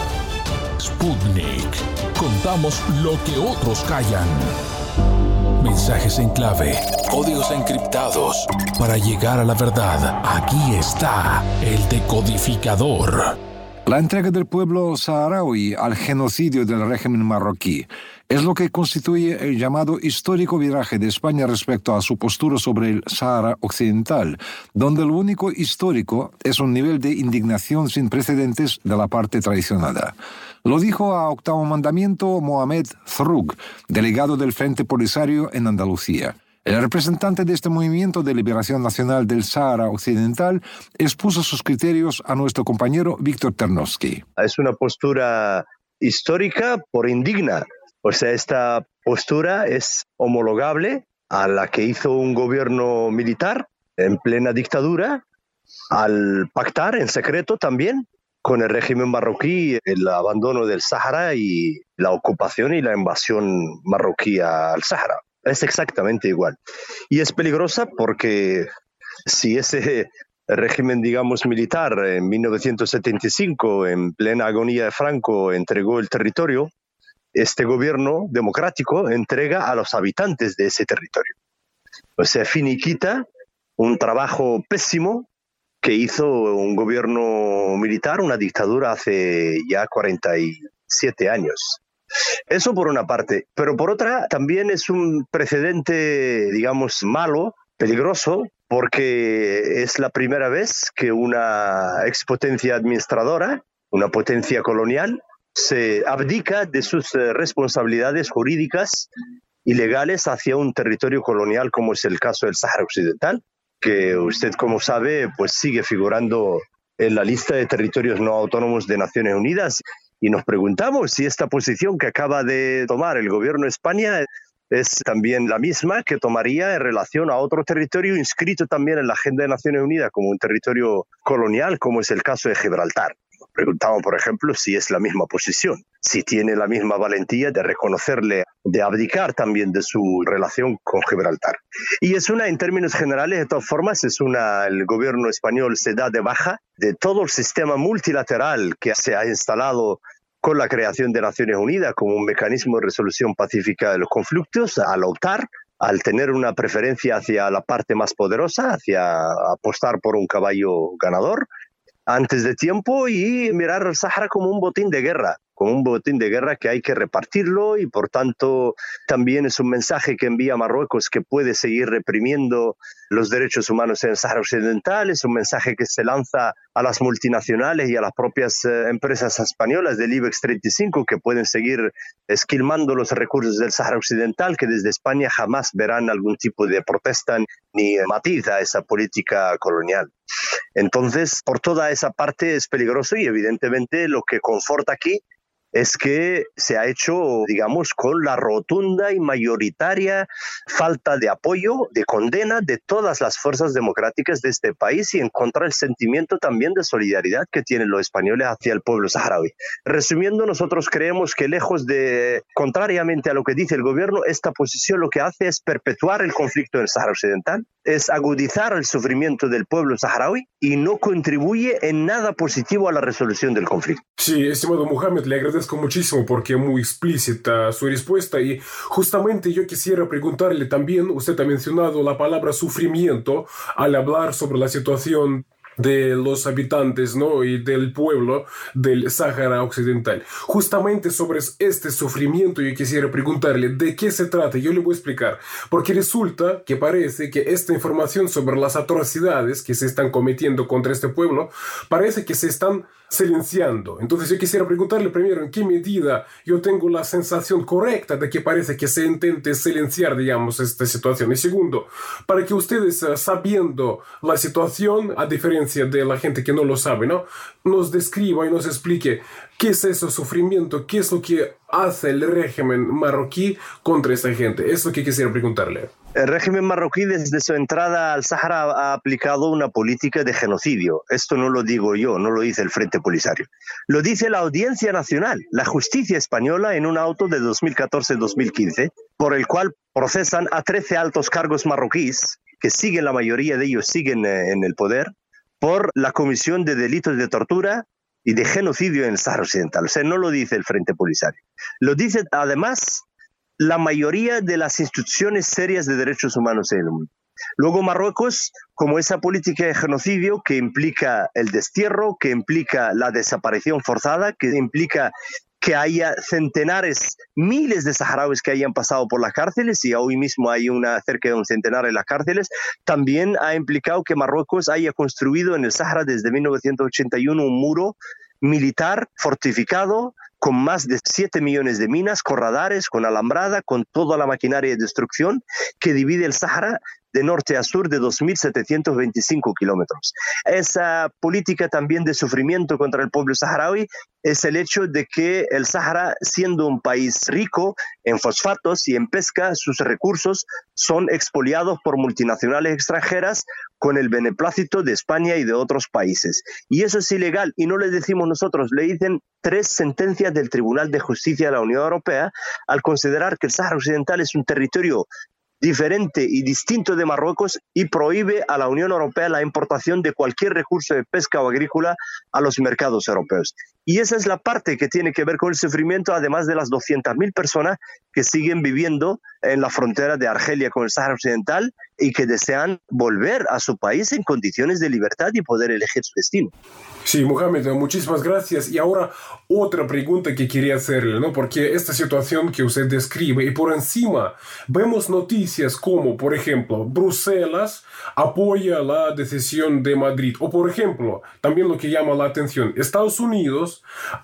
E: Sputnik. Contamos lo que otros callan. Mensajes en clave, códigos encriptados. Para llegar a la verdad, aquí está el decodificador.
C: La entrega del pueblo saharaui al genocidio del régimen marroquí es lo que constituye el llamado histórico viraje de España respecto a su postura sobre el Sahara Occidental, donde lo único histórico es un nivel de indignación sin precedentes de la parte traicionada. Lo dijo a Octavo Mandamiento Mohamed Thrug, delegado del Frente Polisario en Andalucía. El representante de este movimiento de liberación nacional del Sáhara Occidental expuso sus criterios a nuestro compañero Víctor Ternovsky.
F: Es una postura histórica por indigna. O sea, esta postura es homologable a la que hizo un gobierno militar en plena dictadura al pactar en secreto también con el régimen marroquí el abandono del Sáhara y la ocupación y la invasión marroquí al Sáhara. Es exactamente igual. Y es peligrosa porque si ese régimen, digamos, militar en 1975, en plena agonía de Franco, entregó el territorio, este gobierno democrático entrega a los habitantes de ese territorio. O sea, finiquita un trabajo pésimo que hizo un gobierno militar, una dictadura hace ya 47 años. Eso por una parte, pero por otra también es un precedente, digamos, malo, peligroso, porque es la primera vez que una expotencia administradora, una potencia colonial, se abdica de sus responsabilidades jurídicas y legales hacia un territorio colonial como es el caso del Sáhara Occidental, que usted, como sabe, pues sigue figurando en la lista de territorios no autónomos de Naciones Unidas. Y nos preguntamos si esta posición que acaba de tomar el gobierno de España es también la misma que tomaría en relación a otro territorio inscrito también en la Agenda de Naciones Unidas como un territorio colonial, como es el caso de Gibraltar. Nos preguntamos, por ejemplo, si es la misma posición, si tiene la misma valentía de reconocerle, de abdicar también de su relación con Gibraltar. Y es una, en términos generales, de todas formas, el gobierno español se da de baja de todo el sistema multilateral que se ha instalado con la creación de Naciones Unidas como un mecanismo de resolución pacífica de los conflictos, al optar, al tener una preferencia hacia la parte más poderosa, hacia apostar por un caballo ganador antes de tiempo y mirar al Sáhara como un botín de guerra, que hay que repartirlo y por tanto también es un mensaje que envía Marruecos que puede seguir reprimiendo los derechos humanos en el Sáhara Occidental, es un mensaje que se lanza a las multinacionales y a las propias empresas españolas del IBEX 35 que pueden seguir esquilmando los recursos del Sáhara Occidental, que desde España jamás verán algún tipo de protesta ni matiz a esa política colonial. Entonces, por toda esa parte es peligroso y evidentemente lo que conforta aquí es que se ha hecho, digamos, con la rotunda y mayoritaria falta de apoyo, de condena de todas las fuerzas democráticas de este país y en contra del sentimiento también de solidaridad que tienen los españoles hacia el pueblo saharaui. Resumiendo, nosotros creemos que lejos de, contrariamente a lo que dice el gobierno, esta posición lo que hace es perpetuar el conflicto en el Sáhara Occidental, es agudizar el sufrimiento del pueblo saharaui y no contribuye en nada positivo a la resolución del conflicto.
G: Sí, estimado Mohamed, le agradezco muchísimo porque es muy explícita su respuesta y justamente yo quisiera preguntarle también, usted ha mencionado la palabra sufrimiento al hablar sobre la situación de los habitantes, ¿no? Y del pueblo del Sáhara Occidental. Justamente sobre este sufrimiento yo quisiera preguntarle de qué se trata. Yo le voy a explicar. Porque resulta que parece que esta información sobre las atrocidades que se están cometiendo contra este pueblo parece que se están silenciando. Entonces yo quisiera preguntarle primero en qué medida yo tengo la sensación correcta de que parece que se intente silenciar, digamos, esta situación. Y segundo, para que ustedes, sabiendo la situación, a diferencia de la gente que no lo sabe, ¿no?, nos describa y nos explique qué es ese sufrimiento, qué es lo que hace el régimen marroquí contra esta gente. Es lo que quisiera preguntarle.
F: El régimen marroquí desde su entrada al Sáhara ha aplicado una política de genocidio. Esto no lo digo yo, no lo dice el Frente Polisario. Lo dice la Audiencia Nacional, la justicia española, en un auto de 2014-2015, por el cual procesan a 13 altos cargos marroquíes, que siguen, la mayoría de ellos siguen en el poder, por la comisión de delitos de tortura y de genocidio en el Sáhara Occidental. O sea, no lo dice el Frente Polisario. Lo dice además la mayoría de las instituciones serias de derechos humanos en el mundo. Luego Marruecos, como esa política de genocidio que implica el destierro, que implica la desaparición forzada, que implica que haya centenares, miles de saharauis que hayan pasado por las cárceles, y hoy mismo hay cerca de un centenar en las cárceles, también ha implicado que Marruecos haya construido en el Sáhara desde 1981 un muro militar fortificado con más de 7 millones de minas, con radares, con alambrada, con toda la maquinaria de destrucción que divide el Sáhara de norte a sur de 2.725 kilómetros. Esa política también de sufrimiento contra el pueblo saharaui es el hecho de que el Sáhara, siendo un país rico en fosfatos y en pesca, sus recursos son expoliados por multinacionales extranjeras con el beneplácito de España y de otros países. Y eso es ilegal, y no le decimos nosotros, le dicen 3 sentencias del Tribunal de Justicia de la Unión Europea al considerar que el Sáhara Occidental es un territorio diferente y distinto de Marruecos y prohíbe a la Unión Europea la importación de cualquier recurso de pesca o agrícola a los mercados europeos. Y esa es la parte que tiene que ver con el sufrimiento, además de las 200.000 personas que siguen viviendo en la frontera de Argelia con el Sáhara Occidental y que desean volver a su país en condiciones de libertad y poder elegir su destino.
G: Sí, Mohamed, muchísimas gracias. Y ahora otra pregunta que quería hacerle, ¿no? Porque esta situación que usted describe y por encima vemos noticias como, por ejemplo, Bruselas apoya la decisión de Madrid. O, por ejemplo, también lo que llama la atención, Estados Unidos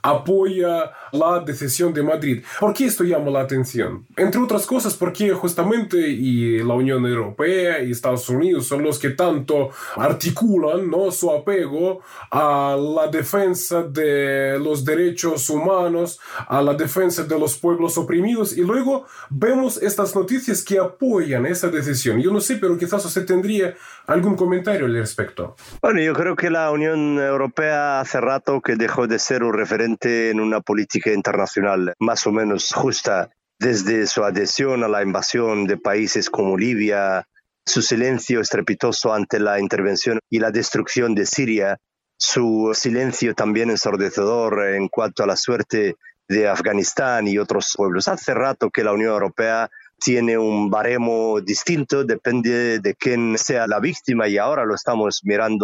G: apoya la decisión de Madrid. ¿Por qué esto llama la atención? Entre otras cosas, porque justamente y la Unión Europea y Estados Unidos son los que tanto articulan, ¿no?, su apego a la defensa de los derechos humanos, a la defensa de los pueblos oprimidos, y luego vemos estas noticias que apoyan esa decisión. Yo no sé, pero quizás usted tendría algún comentario al respecto.
F: Bueno, yo creo que la Unión Europea hace rato que dejó de ser un referente en una política internacional más o menos justa, desde su adhesión a la invasión de países como Libia, su silencio estrepitoso ante la intervención y la destrucción de Siria, su silencio también ensordecedor en cuanto a la suerte de Afganistán y otros pueblos. Hace rato que la Unión Europea tiene un baremo distinto, depende de quién sea la víctima, y ahora lo estamos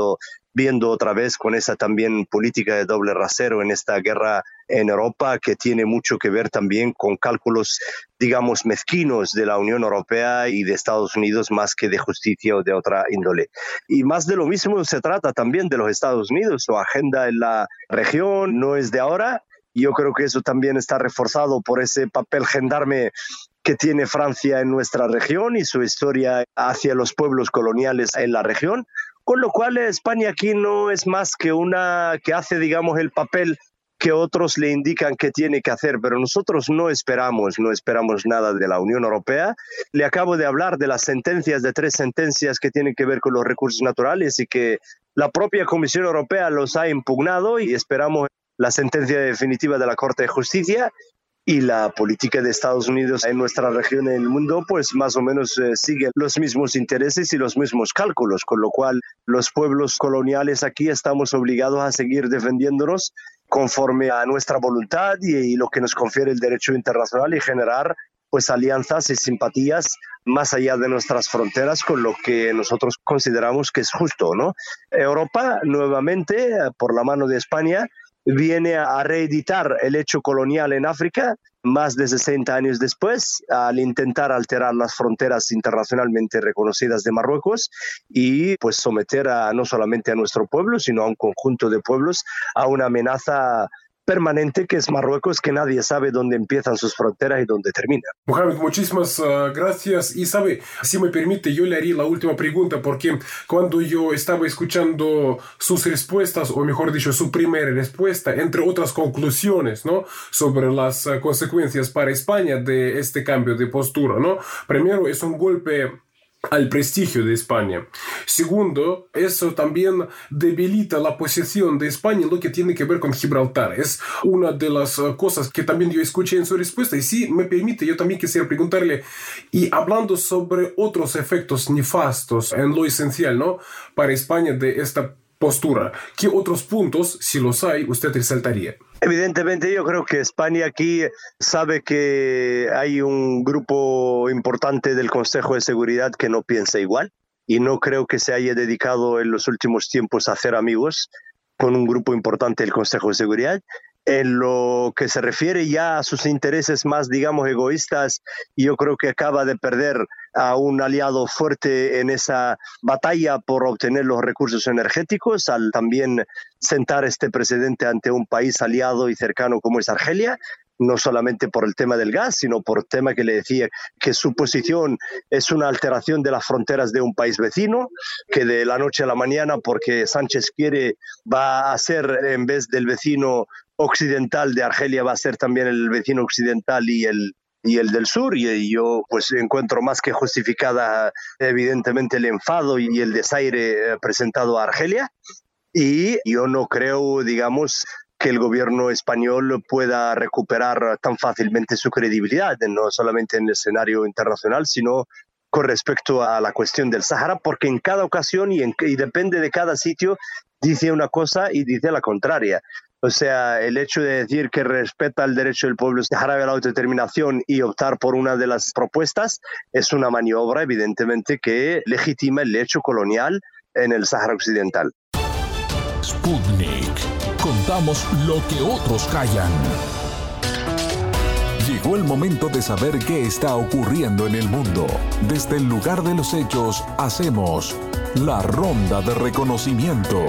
F: viendo otra vez con esa también política de doble rasero en esta guerra en Europa, que tiene mucho que ver también con cálculos, digamos, mezquinos de la Unión Europea y de Estados Unidos, más que de justicia o de otra índole. Y más de lo mismo se trata también de los Estados Unidos. Su agenda en la región no es de ahora. Yo creo que eso también está reforzado por ese papel gendarme que tiene Francia en nuestra región y su historia hacia los pueblos coloniales en la región, con lo cual España aquí no es más que una que hace, digamos, el papel que otros le indican que tiene que hacer, pero nosotros no esperamos nada de la Unión Europea. Le acabo de hablar de las sentencias, de 3 sentencias que tienen que ver con los recursos naturales y que la propia Comisión Europea los ha impugnado, y esperamos la sentencia definitiva de la Corte de Justicia. Y la política de Estados Unidos en nuestra región y en el mundo, pues más o menos sigue los mismos intereses y los mismos cálculos, con lo cual los pueblos coloniales aquí estamos obligados a seguir defendiéndonos conforme a nuestra voluntad y lo que nos confiere el derecho internacional, y generar pues alianzas y simpatías más allá de nuestras fronteras con lo que nosotros consideramos que es justo, ¿no? Europa, nuevamente, por la mano de España, viene a reeditar el hecho colonial en África más de 60 años después, al intentar alterar las fronteras internacionalmente reconocidas de Marruecos y pues someter no solamente a nuestro pueblo, sino a un conjunto de pueblos a una amenaza permanente que es Marruecos, que nadie sabe dónde empiezan sus fronteras y dónde terminan.
G: Mohamed, muchísimas gracias. Y sabe, si me permite, yo le haría la última pregunta, porque cuando yo estaba escuchando sus respuestas, o mejor dicho, su primera respuesta, entre otras conclusiones, ¿no?, sobre las consecuencias para España de este cambio de postura, ¿no? Primero, es un golpe al prestigio de España. Segundo, eso también debilita la posición de España en lo que tiene que ver con Gibraltar. Es una de las cosas que también yo escuché en su respuesta. Y si me permite, yo también quisiera preguntarle, y hablando sobre otros efectos nefastos en lo esencial, ¿no?, para España de esta postura, ¿qué otros puntos, si los hay, usted resaltaría?
F: Evidentemente, yo creo que España aquí sabe que hay un grupo importante del Consejo de Seguridad que no piensa igual, y no creo que se haya dedicado en los últimos tiempos a hacer amigos con un grupo importante del Consejo de Seguridad. En lo que se refiere ya a sus intereses más, digamos, egoístas, yo creo que acaba de perder a un aliado fuerte en esa batalla por obtener los recursos energéticos, al también sentar este precedente ante un país aliado y cercano como es Argelia, no solamente por el tema del gas, sino por el tema que le decía que su posición es una alteración de las fronteras de un país vecino, que de la noche a la mañana, porque Sánchez quiere, va a ser, en vez del vecino occidental de Argelia, va a ser también el vecino occidental y el del sur, y yo pues encuentro más que justificada evidentemente el enfado y el desaire presentado a Argelia, y yo no creo, digamos, que el gobierno español pueda recuperar tan fácilmente su credibilidad, no solamente en el escenario internacional, sino con respecto a la cuestión del Sáhara, porque en cada ocasión y depende de cada sitio, dice una cosa y dice la contraria. O sea, el hecho de decir que respeta el derecho del pueblo saharaui a la autodeterminación y optar por una de las propuestas es una maniobra, evidentemente, que legitima el hecho colonial en el Sáhara Occidental.
E: Sputnik. Contamos lo que otros callan.
A: Llegó el momento de saber qué está ocurriendo en el mundo. Desde el lugar de los hechos, hacemos la ronda de reconocimiento.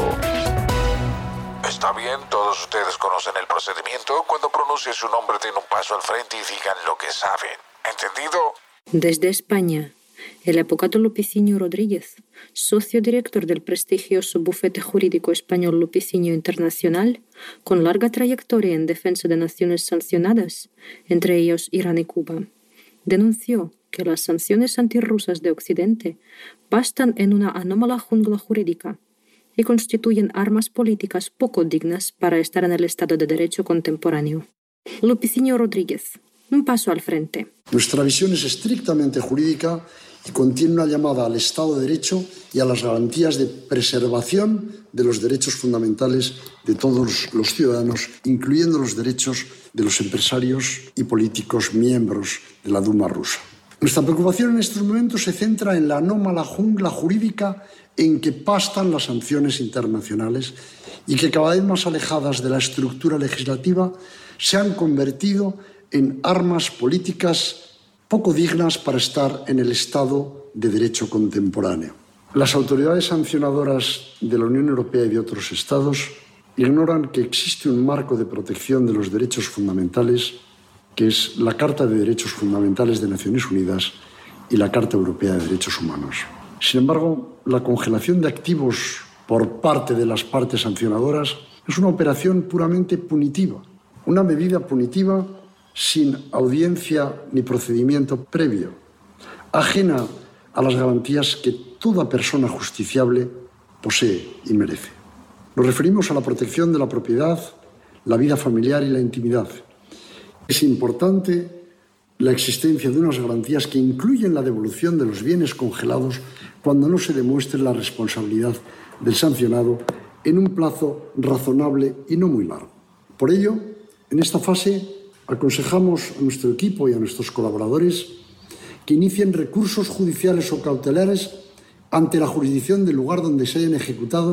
H: Está bien, todos ustedes conocen el procedimiento. Cuando pronuncie su nombre, den un paso al frente y digan lo que saben. ¿Entendido?
I: Desde España, el abogado Lupiciño Rodríguez, socio director del prestigioso bufete jurídico español Lupiciño Internacional, con larga trayectoria en defensa de naciones sancionadas, entre ellos Irán y Cuba, denunció que las sanciones antirrusas de Occidente bastan en una anómala jungla jurídica y constituyen armas políticas poco dignas para estar en el Estado de Derecho contemporáneo. Lupiciño Rodríguez, un paso al frente.
J: Nuestra visión es estrictamente jurídica y contiene una llamada al Estado de Derecho y a las garantías de preservación de los derechos fundamentales de todos los ciudadanos, incluyendo los derechos de los empresarios y políticos miembros de la Duma rusa. Nuestra preocupación en estos momentos se centra en la anómala jungla jurídica en que pastan las sanciones internacionales y que cada vez más alejadas de la estructura legislativa se han convertido en armas políticas poco dignas para estar en el Estado de Derecho contemporáneo. Las autoridades sancionadoras de la Unión Europea y de otros Estados ignoran que existe un marco de protección de los derechos fundamentales, que es la Carta de Derechos Fundamentales de Naciones Unidas y la Carta Europea de Derechos Humanos. Sin embargo, la congelación de activos por parte de las partes sancionadoras es una operación puramente punitiva, una medida punitiva sin audiencia ni procedimiento previo, ajena a las garantías que toda persona justiciable posee y merece. Nos referimos a la protección de la propiedad, la vida familiar y la intimidad. Es importante la existencia de unas garantías que incluyen la devolución de los bienes congelados cuando no se demuestre la responsabilidad del sancionado en un plazo razonable y no muy largo. Por ello, en esta fase aconsejamos a nuestro equipo y a nuestros colaboradores que inicien recursos judiciales o cautelares ante la jurisdicción del lugar donde se hayan ejecutado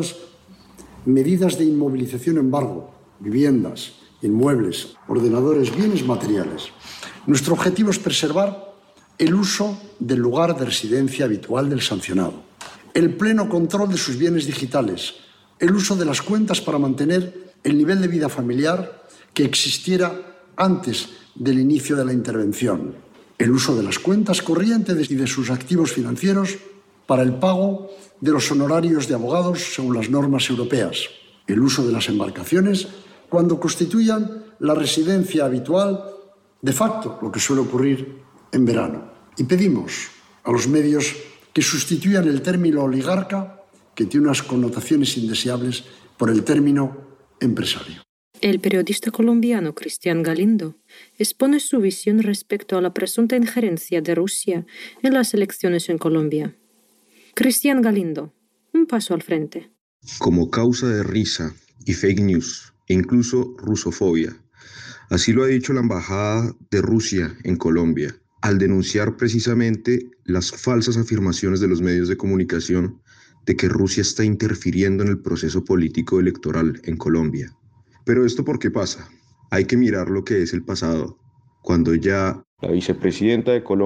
J: medidas de inmovilización, embargo, viviendas, inmuebles, ordenadores, bienes materiales. Nuestro objetivo es preservar el uso del lugar de residencia habitual del sancionado, el pleno control de sus bienes digitales, el uso de las cuentas para mantener el nivel de vida familiar que existiera antes del inicio de la intervención, el uso de las cuentas corrientes y de sus activos financieros para el pago de los honorarios de abogados según las normas europeas, el uso de las embarcaciones cuando constituyan la residencia habitual de facto, lo que suele ocurrir en verano. Y pedimos a los medios que sustituyan el término oligarca, que tiene unas connotaciones indeseables, por el término empresario.
I: El periodista colombiano Cristian Galindo expone su visión respecto a la presunta injerencia de Rusia en las elecciones en Colombia. Cristian Galindo, un paso al frente.
K: Como causa de risa y fake news, e incluso rusofobia. Así lo ha dicho la Embajada de Rusia en Colombia, al denunciar precisamente las falsas afirmaciones de los medios de comunicación de que Rusia está interfiriendo en el proceso político electoral en Colombia. Pero ¿esto por qué pasa? Hay que mirar lo que es el pasado, cuando ya
L: la vicepresidenta de Colombia,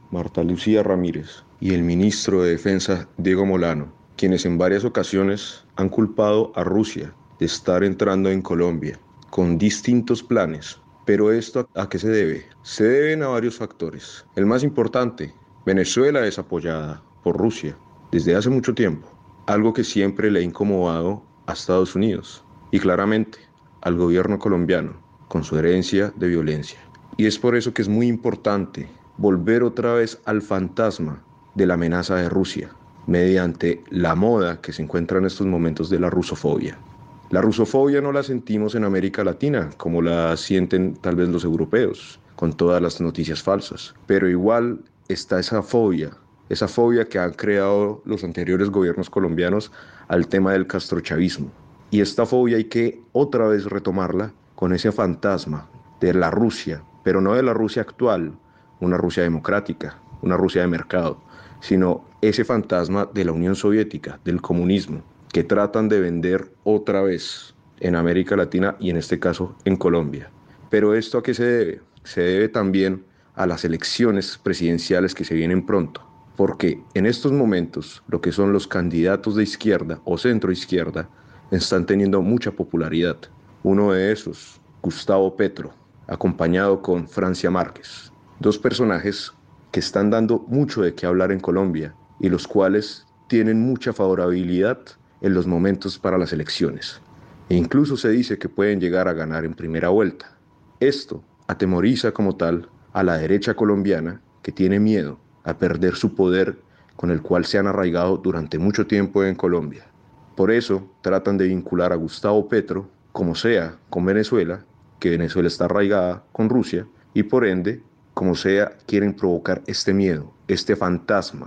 K: Marta Lucía Ramírez, y el ministro de Defensa, Diego Molano, quienes en varias ocasiones han culpado a Rusia de estar entrando en Colombia con distintos planes. Pero ¿esto a qué se debe? Se deben a varios factores. El más importante, Venezuela es apoyada por Rusia desde hace mucho tiempo, algo que siempre le ha incomodado a Estados Unidos y claramente al gobierno colombiano con su herencia de violencia. Y es por eso que es muy importante volver otra vez al fantasma de la amenaza de Rusia mediante la moda que se encuentra en estos momentos de la rusofobia. La rusofobia no la sentimos en América Latina como la sienten tal vez los europeos, con todas las noticias falsas, pero igual está esa fobia que han creado los anteriores gobiernos colombianos al tema del castrochavismo. Y esta fobia hay que otra vez retomarla con ese fantasma de la Rusia, pero no de la Rusia actual, una Rusia democrática, una Rusia de mercado, sino ese fantasma de la Unión Soviética, del comunismo, que tratan de vender otra vez en América Latina y en este caso en Colombia. Pero ¿esto a qué se debe? Se debe también a las elecciones presidenciales que se vienen pronto, porque en estos momentos lo que son los candidatos de izquierda o centroizquierda están teniendo mucha popularidad. Uno de esos, Gustavo Petro, acompañado con Francia Márquez, dos personajes que están dando mucho de qué hablar en Colombia y los cuales tienen mucha favorabilidad en los momentos para las elecciones. E incluso se dice que pueden llegar a ganar en primera vuelta. Esto atemoriza como tal a la derecha colombiana, que tiene miedo a perder su poder con el cual se han arraigado durante mucho tiempo en Colombia. Por eso tratan de vincular a Gustavo Petro, como sea, con Venezuela, que Venezuela está arraigada con Rusia, y por ende, como sea, quieren provocar este miedo, este fantasma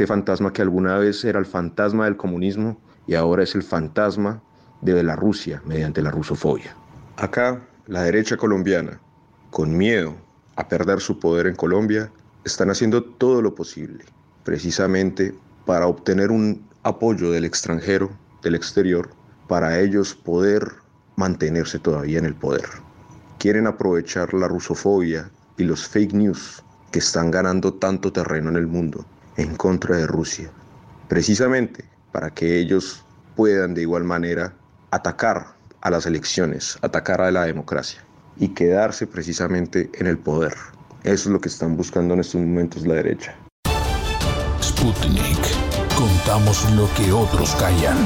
K: que alguna vez era el fantasma del comunismo y ahora es el fantasma de la Rusia mediante la rusofobia. Acá, la derecha colombiana, con miedo a perder su poder en Colombia, están haciendo todo lo posible, precisamente para obtener un apoyo del extranjero, del exterior, para ellos poder mantenerse todavía en el poder. Quieren aprovechar la rusofobia y los fake news que están ganando tanto terreno en el mundo en contra de Rusia, precisamente para que ellos puedan de igual manera atacar a las elecciones, atacar a la democracia y quedarse precisamente en el poder. Eso es lo que están buscando en estos momentos la derecha.
E: Sputnik. Contamos lo que otros callan.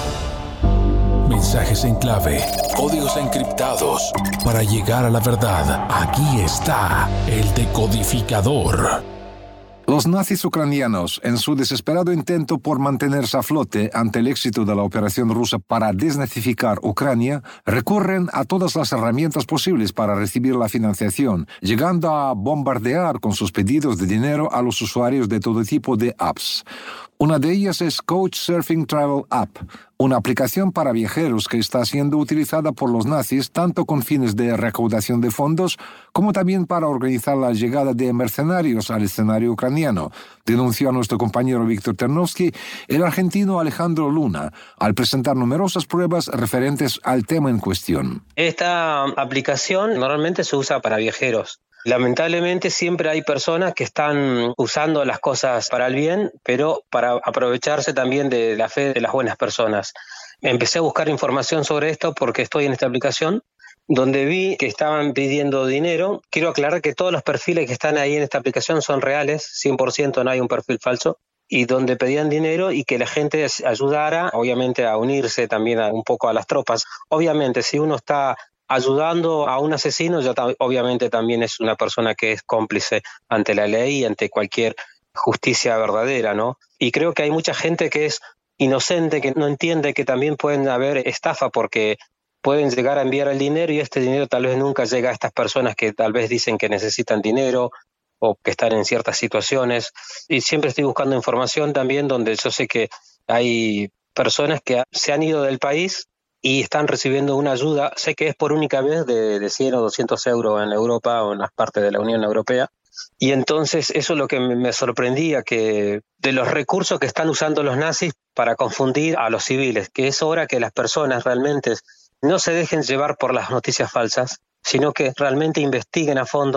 E: Mensajes en clave, códigos encriptados. Para llegar a la verdad, aquí está el decodificador.
C: Los nazis ucranianos, en su desesperado intento por mantenerse a flote ante el éxito de la operación rusa para desnazificar Ucrania, recurren a todas las herramientas posibles para recibir la financiación, llegando a bombardear con sus pedidos de dinero a los usuarios de todo tipo de apps. Una de ellas es Couchsurfing Travel App, una aplicación para viajeros que está siendo utilizada por los nazis tanto con fines de recaudación de fondos como también para organizar la llegada de mercenarios al escenario ucraniano, denunció a nuestro compañero Víctor Ternovsky el argentino Alejandro Luna al presentar numerosas pruebas referentes al tema en cuestión.
L: Esta aplicación normalmente se usa para viajeros. Lamentablemente siempre hay personas que están usando las cosas para el bien, pero para aprovecharse también de la fe de las buenas personas. Empecé a buscar información sobre esto porque estoy en esta aplicación, donde vi que estaban pidiendo dinero. Quiero aclarar que todos los perfiles que están ahí en esta aplicación son reales, 100%, no hay un perfil falso, y donde pedían dinero y que la gente ayudara, obviamente, a unirse también un poco a las tropas. Obviamente, si uno está ayudando a un asesino, ya obviamente también es una persona que es cómplice ante la ley y ante cualquier justicia verdadera, ¿no? Y creo que hay mucha gente que es inocente, que no entiende que también pueden haber estafa porque pueden llegar a enviar el dinero y este dinero tal vez nunca llega a estas personas que tal vez dicen que necesitan dinero o que están en ciertas situaciones. Y siempre estoy buscando información también donde yo sé que hay personas que se han ido del país y están recibiendo una ayuda, sé que es por única vez de 100 o 200 euros en Europa o en las partes de la Unión Europea. Y entonces eso es lo que me sorprendía, que de los recursos que están usando los nazis para confundir a los civiles, que es hora que las personas realmente no se dejen llevar por las noticias falsas, sino que realmente investiguen a fondo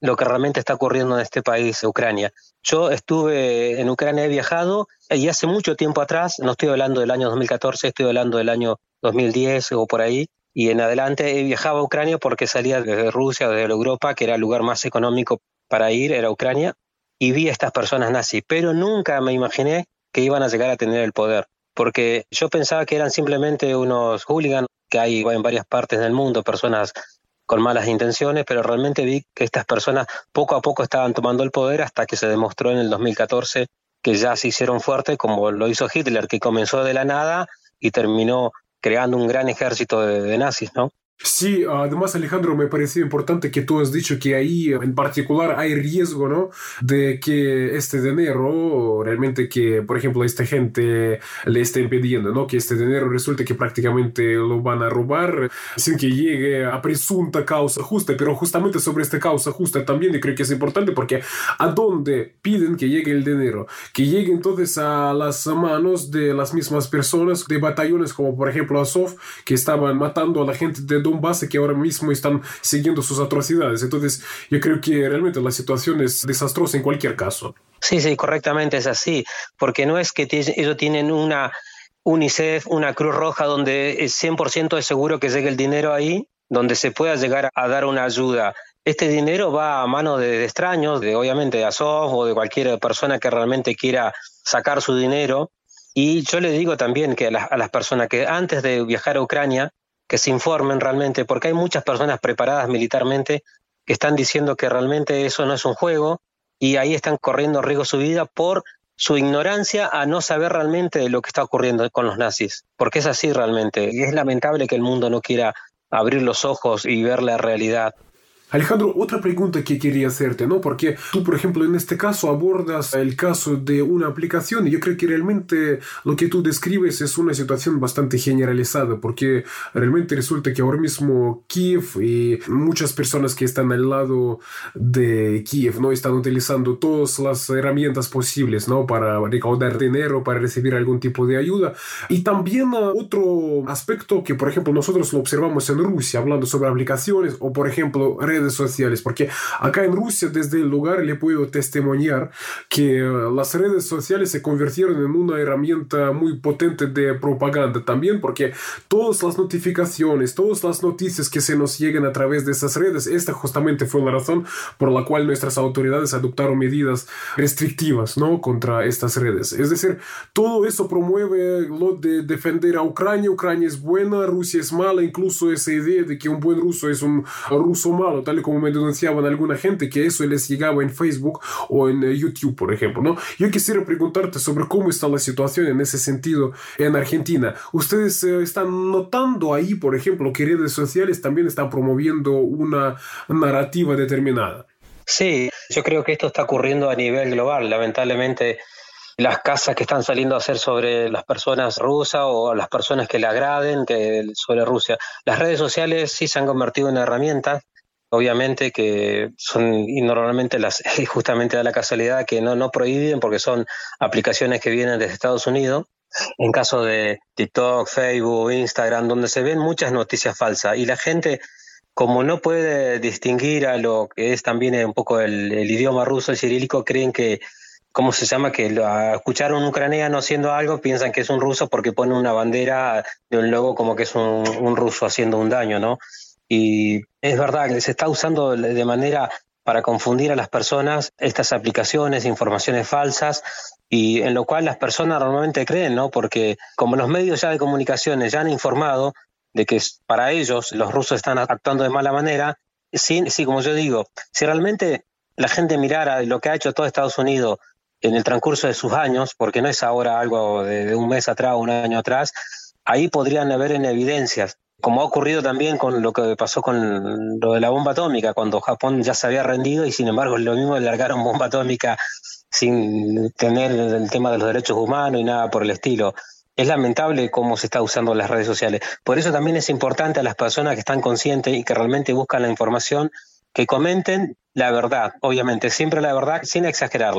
L: lo que realmente está ocurriendo en este país, Ucrania. Yo estuve en Ucrania, he viajado, y hace mucho tiempo atrás, no estoy hablando del año 2014, estoy hablando del año 2010 o por ahí, y en adelante viajaba a Ucrania porque salía desde Rusia, desde Europa, que era el lugar más económico para ir, era Ucrania, y vi a estas personas nazis, pero nunca me imaginé que iban a llegar a tener el poder, porque yo pensaba que eran simplemente unos hooligans que hay en varias partes del mundo, personas con malas intenciones, pero realmente vi que estas personas poco a poco estaban tomando el poder hasta que se demostró en el 2014 que ya se hicieron fuertes, como lo hizo Hitler, que comenzó de la nada y terminó creando un gran ejército de nazis, ¿no?
G: Sí, además, Alejandro, me pareció importante que tú has dicho que ahí en particular hay riesgo, ¿no? De que este dinero, realmente que, por ejemplo, esta gente le esté impidiendo, ¿no? Que este dinero resulte que prácticamente lo van a robar sin que llegue a presunta causa justa. Pero justamente sobre esta causa justa también yo creo que es importante, porque ¿a dónde piden que llegue el dinero? Que llegue entonces a las manos de las mismas personas de batallones como por ejemplo Azov, que estaban matando a la gente de Donbass, que ahora mismo están siguiendo sus atrocidades. Entonces yo creo que realmente la situación es desastrosa en cualquier caso.
L: Sí, correctamente es así, porque no es que ellos tienen una UNICEF, una Cruz Roja, donde es 100% es seguro que llegue el dinero ahí, donde se pueda llegar a dar una ayuda. Este dinero va a manos de extraños, obviamente de Azov o de cualquier persona que realmente quiera sacar su dinero. Y yo le digo también que a las personas que antes de viajar a Ucrania, que se informen realmente, porque hay muchas personas preparadas militarmente que están diciendo que realmente eso no es un juego, y ahí están corriendo riesgo su vida por su ignorancia a no saber realmente lo que está ocurriendo con los nazis, porque es así realmente, y es lamentable que el mundo no quiera abrir los ojos y ver la realidad.
G: Alejandro, otra pregunta que quería hacerte, ¿no? Porque tú, por ejemplo, en este caso abordas el caso de una aplicación y yo creo que realmente lo que tú describes es una situación bastante generalizada, porque realmente resulta que ahora mismo Kiev y muchas personas que están al lado de Kiev, ¿no? Están utilizando todas las herramientas posibles, ¿no? Para recaudar dinero, para recibir algún tipo de ayuda. Y también otro aspecto que, por ejemplo, nosotros lo observamos en Rusia, hablando sobre aplicaciones o, por ejemplo, redes sociales, porque acá en Rusia desde el lugar le puedo testimoniar que las redes sociales se convirtieron en una herramienta muy potente de propaganda también, porque todas las notificaciones, todas las noticias que se nos llegan a través de esas redes, esta justamente fue la razón por la cual nuestras autoridades adoptaron medidas restrictivas, ¿no? Contra estas redes. Es decir, todo eso promueve lo de defender a Ucrania. Ucrania es buena, Rusia es mala, incluso esa idea de que un buen ruso es un ruso malo, tal y como me denunciaban alguna gente, que eso les llegaba en Facebook o en YouTube, por ejemplo, ¿no? Yo quisiera preguntarte sobre cómo está la situación en ese sentido en Argentina. ¿Ustedes están notando ahí, por ejemplo, que redes sociales también están promoviendo una narrativa determinada?
L: Sí, yo creo que esto está ocurriendo a nivel global. Lamentablemente, las casas que están saliendo a hacer sobre las personas rusas o las personas que le agraden sobre Rusia. Las redes sociales sí se han convertido en herramientas, obviamente que son, y normalmente justamente da la casualidad que no prohíben porque son aplicaciones que vienen desde Estados Unidos. En caso de TikTok, Facebook, Instagram, donde se ven muchas noticias falsas y la gente, como no puede distinguir a lo que es también un poco el idioma ruso, el cirílico, creen que, ¿cómo se llama? Que a escuchar a un ucraniano haciendo algo piensan que es un ruso porque pone una bandera de un logo como que es un ruso haciendo un daño, ¿no? Y es verdad que se está usando de manera para confundir a las personas estas aplicaciones, informaciones falsas, y en lo cual las personas normalmente creen, ¿no? Porque como los medios ya de comunicaciones ya han informado de que para ellos los rusos están actuando de mala manera, sí, como yo digo, si realmente la gente mirara lo que ha hecho todo Estados Unidos en el transcurso de sus años, porque no es ahora algo de un mes atrás o un año atrás, ahí podrían haber en evidencias, como ha ocurrido también con lo que pasó con lo de la bomba atómica, cuando Japón ya se había rendido y sin embargo lo mismo le largaron bomba atómica sin tener el tema de los derechos humanos y nada por el estilo. Es lamentable cómo se está usando las redes sociales. Por eso también es importante a las personas que están conscientes y que realmente buscan la información, que comenten la verdad, obviamente, siempre la verdad sin exagerarla.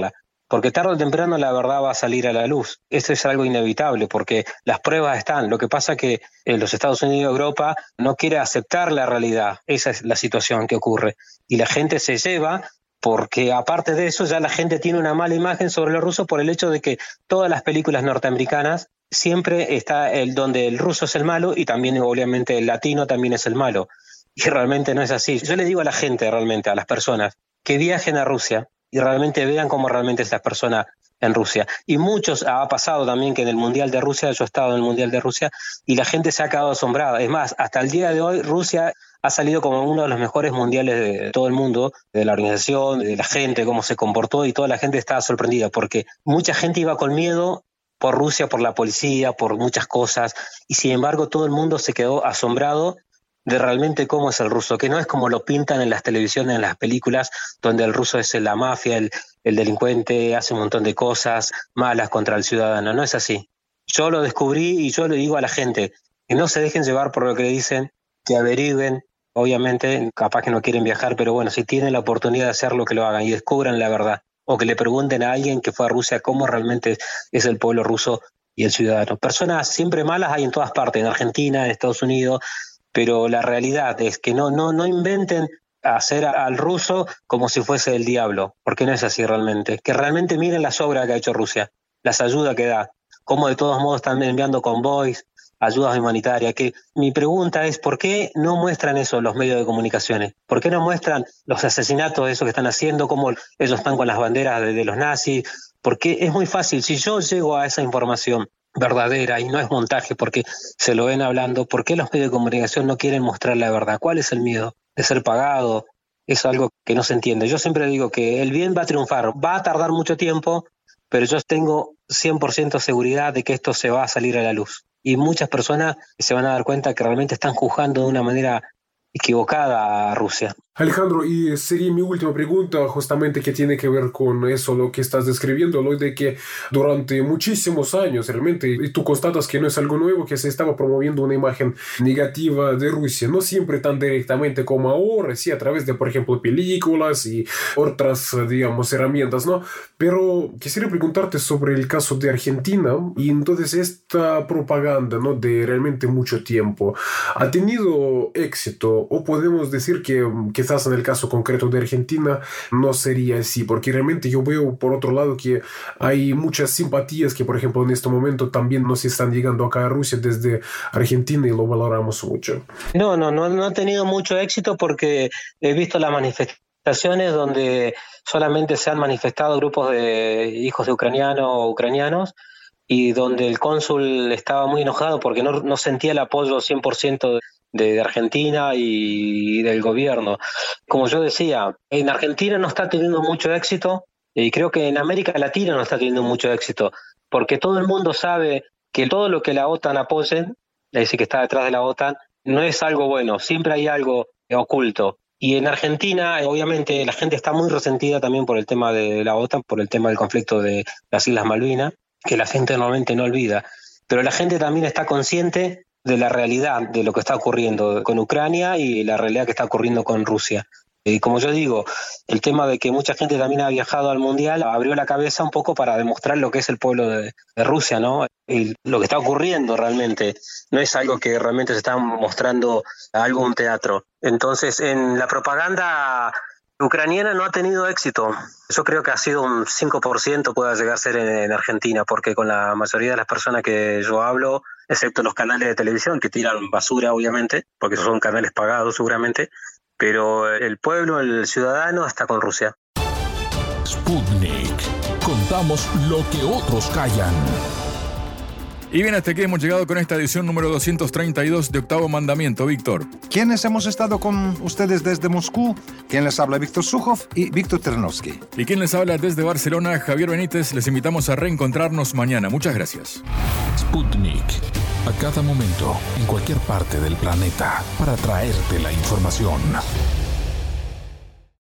L: porque tarde o temprano la verdad va a salir a la luz. Esto es algo inevitable, porque las pruebas están. Lo que pasa es que los Estados Unidos y Europa no quiere aceptar la realidad. Esa es la situación que ocurre. Y la gente se lleva, porque aparte de eso ya la gente tiene una mala imagen sobre los rusos por el hecho de que todas las películas norteamericanas siempre está donde el ruso es el malo y también obviamente el latino también es el malo. Y realmente no es así. Yo le digo a la gente realmente, a las personas, que viajen a Rusia y realmente vean cómo realmente es la persona en Rusia. Y muchos, ha pasado también que en el Mundial de Rusia, yo he estado en el Mundial de Rusia, y la gente se ha quedado asombrada. Es más, hasta el día de hoy Rusia ha salido como uno de los mejores mundiales de todo el mundo, de la organización, de la gente, cómo se comportó, y toda la gente estaba sorprendida, porque mucha gente iba con miedo por Rusia, por la policía, por muchas cosas, y sin embargo todo el mundo se quedó asombrado de realmente cómo es el ruso, que no es como lo pintan en las televisiones, en las películas, donde el ruso es la mafia, el delincuente, hace un montón de cosas malas contra el ciudadano. No es así. Yo lo descubrí y yo le digo a la gente que no se dejen llevar por lo que le dicen, que averigüen. Obviamente, capaz que no quieren viajar, pero bueno, si tienen la oportunidad de hacerlo, que lo hagan y descubran la verdad. O que le pregunten a alguien que fue a Rusia cómo realmente es el pueblo ruso y el ciudadano. Personas siempre malas hay en todas partes, en Argentina, en Estados Unidos, pero la realidad es que no inventen hacer al ruso como si fuese el diablo, porque no es así realmente. Que realmente miren las obras que ha hecho Rusia, las ayudas que da, cómo de todos modos están enviando convoys, ayudas humanitarias. Que mi pregunta es, ¿por qué no muestran eso los medios de comunicaciones? ¿Por qué no muestran los asesinatos, eso que están haciendo, cómo ellos están con las banderas de los nazis? Porque es muy fácil, si yo llego a esa información verdadera y no es montaje porque se lo ven hablando, ¿por qué los medios de comunicación no quieren mostrar la verdad? ¿Cuál es el miedo? ¿De ser pagado? Es algo que no se entiende. Yo siempre digo que el bien va a triunfar, va a tardar mucho tiempo, pero yo tengo 100% seguridad de que esto se va a salir a la luz. Y muchas personas se van a dar cuenta que realmente están juzgando de una manera equivocada a Rusia.
G: Alejandro, y sería mi última pregunta justamente que tiene que ver con eso, lo que estás describiendo, lo de que durante muchísimos años realmente, y tú constatas que no es algo nuevo, que se estaba promoviendo una imagen negativa de Rusia, no siempre tan directamente como ahora, sí a través de, por ejemplo, películas y otras, digamos, herramientas, ¿no? Pero quisiera preguntarte sobre el caso de Argentina, y entonces esta propaganda, ¿no?, de realmente mucho tiempo, ¿ha tenido éxito? O podemos decir que quizás en el caso concreto de Argentina no sería así, porque realmente yo veo por otro lado que hay muchas simpatías que por ejemplo en este momento también nos están llegando acá a Rusia desde Argentina y lo valoramos mucho.
L: No ha tenido mucho éxito porque he visto las manifestaciones donde solamente se han manifestado grupos de hijos de ucranianos o ucranianos y donde el cónsul estaba muy enojado porque no sentía el apoyo 100% de Argentina y del gobierno. Como yo decía, en Argentina no está teniendo mucho éxito y creo que en América Latina no está teniendo mucho éxito, porque todo el mundo sabe que todo lo que la OTAN apoye, es decir, que está detrás de la OTAN, no es algo bueno, siempre hay algo oculto. Y en Argentina, obviamente, la gente está muy resentida también por el tema de la OTAN, por el tema del conflicto de las Islas Malvinas, que la gente normalmente no olvida. Pero la gente también está consciente de la realidad de lo que está ocurriendo con Ucrania y la realidad que está ocurriendo con Rusia. Y como yo digo, el tema de que mucha gente también ha viajado al Mundial abrió la cabeza un poco para demostrar lo que es el pueblo de Rusia, ¿no? Y lo que está ocurriendo realmente. No es algo que realmente se está mostrando algo un teatro. Entonces, en la propaganda ucraniana no ha tenido éxito. Yo creo que ha sido un 5% puede llegar a ser en Argentina, porque con la mayoría de las personas que yo hablo, excepto los canales de televisión que tiran basura, obviamente, porque son canales pagados seguramente, pero el pueblo, el ciudadano está con Rusia.
E: Sputnik. Contamos lo que otros callan.
B: Y bien, hasta aquí hemos llegado con esta edición número 232 de Octavo Mandamiento. Víctor.
C: ¿Quiénes hemos estado con ustedes desde Moscú? ¿Quién les habla? Víctor Sukhov y Víctor Ternovsky.
B: ¿Y quién les habla desde Barcelona? Javier Benítez. Les invitamos a reencontrarnos mañana. Muchas gracias.
E: Sputnik. A cada momento, en cualquier parte del planeta, para traerte la información.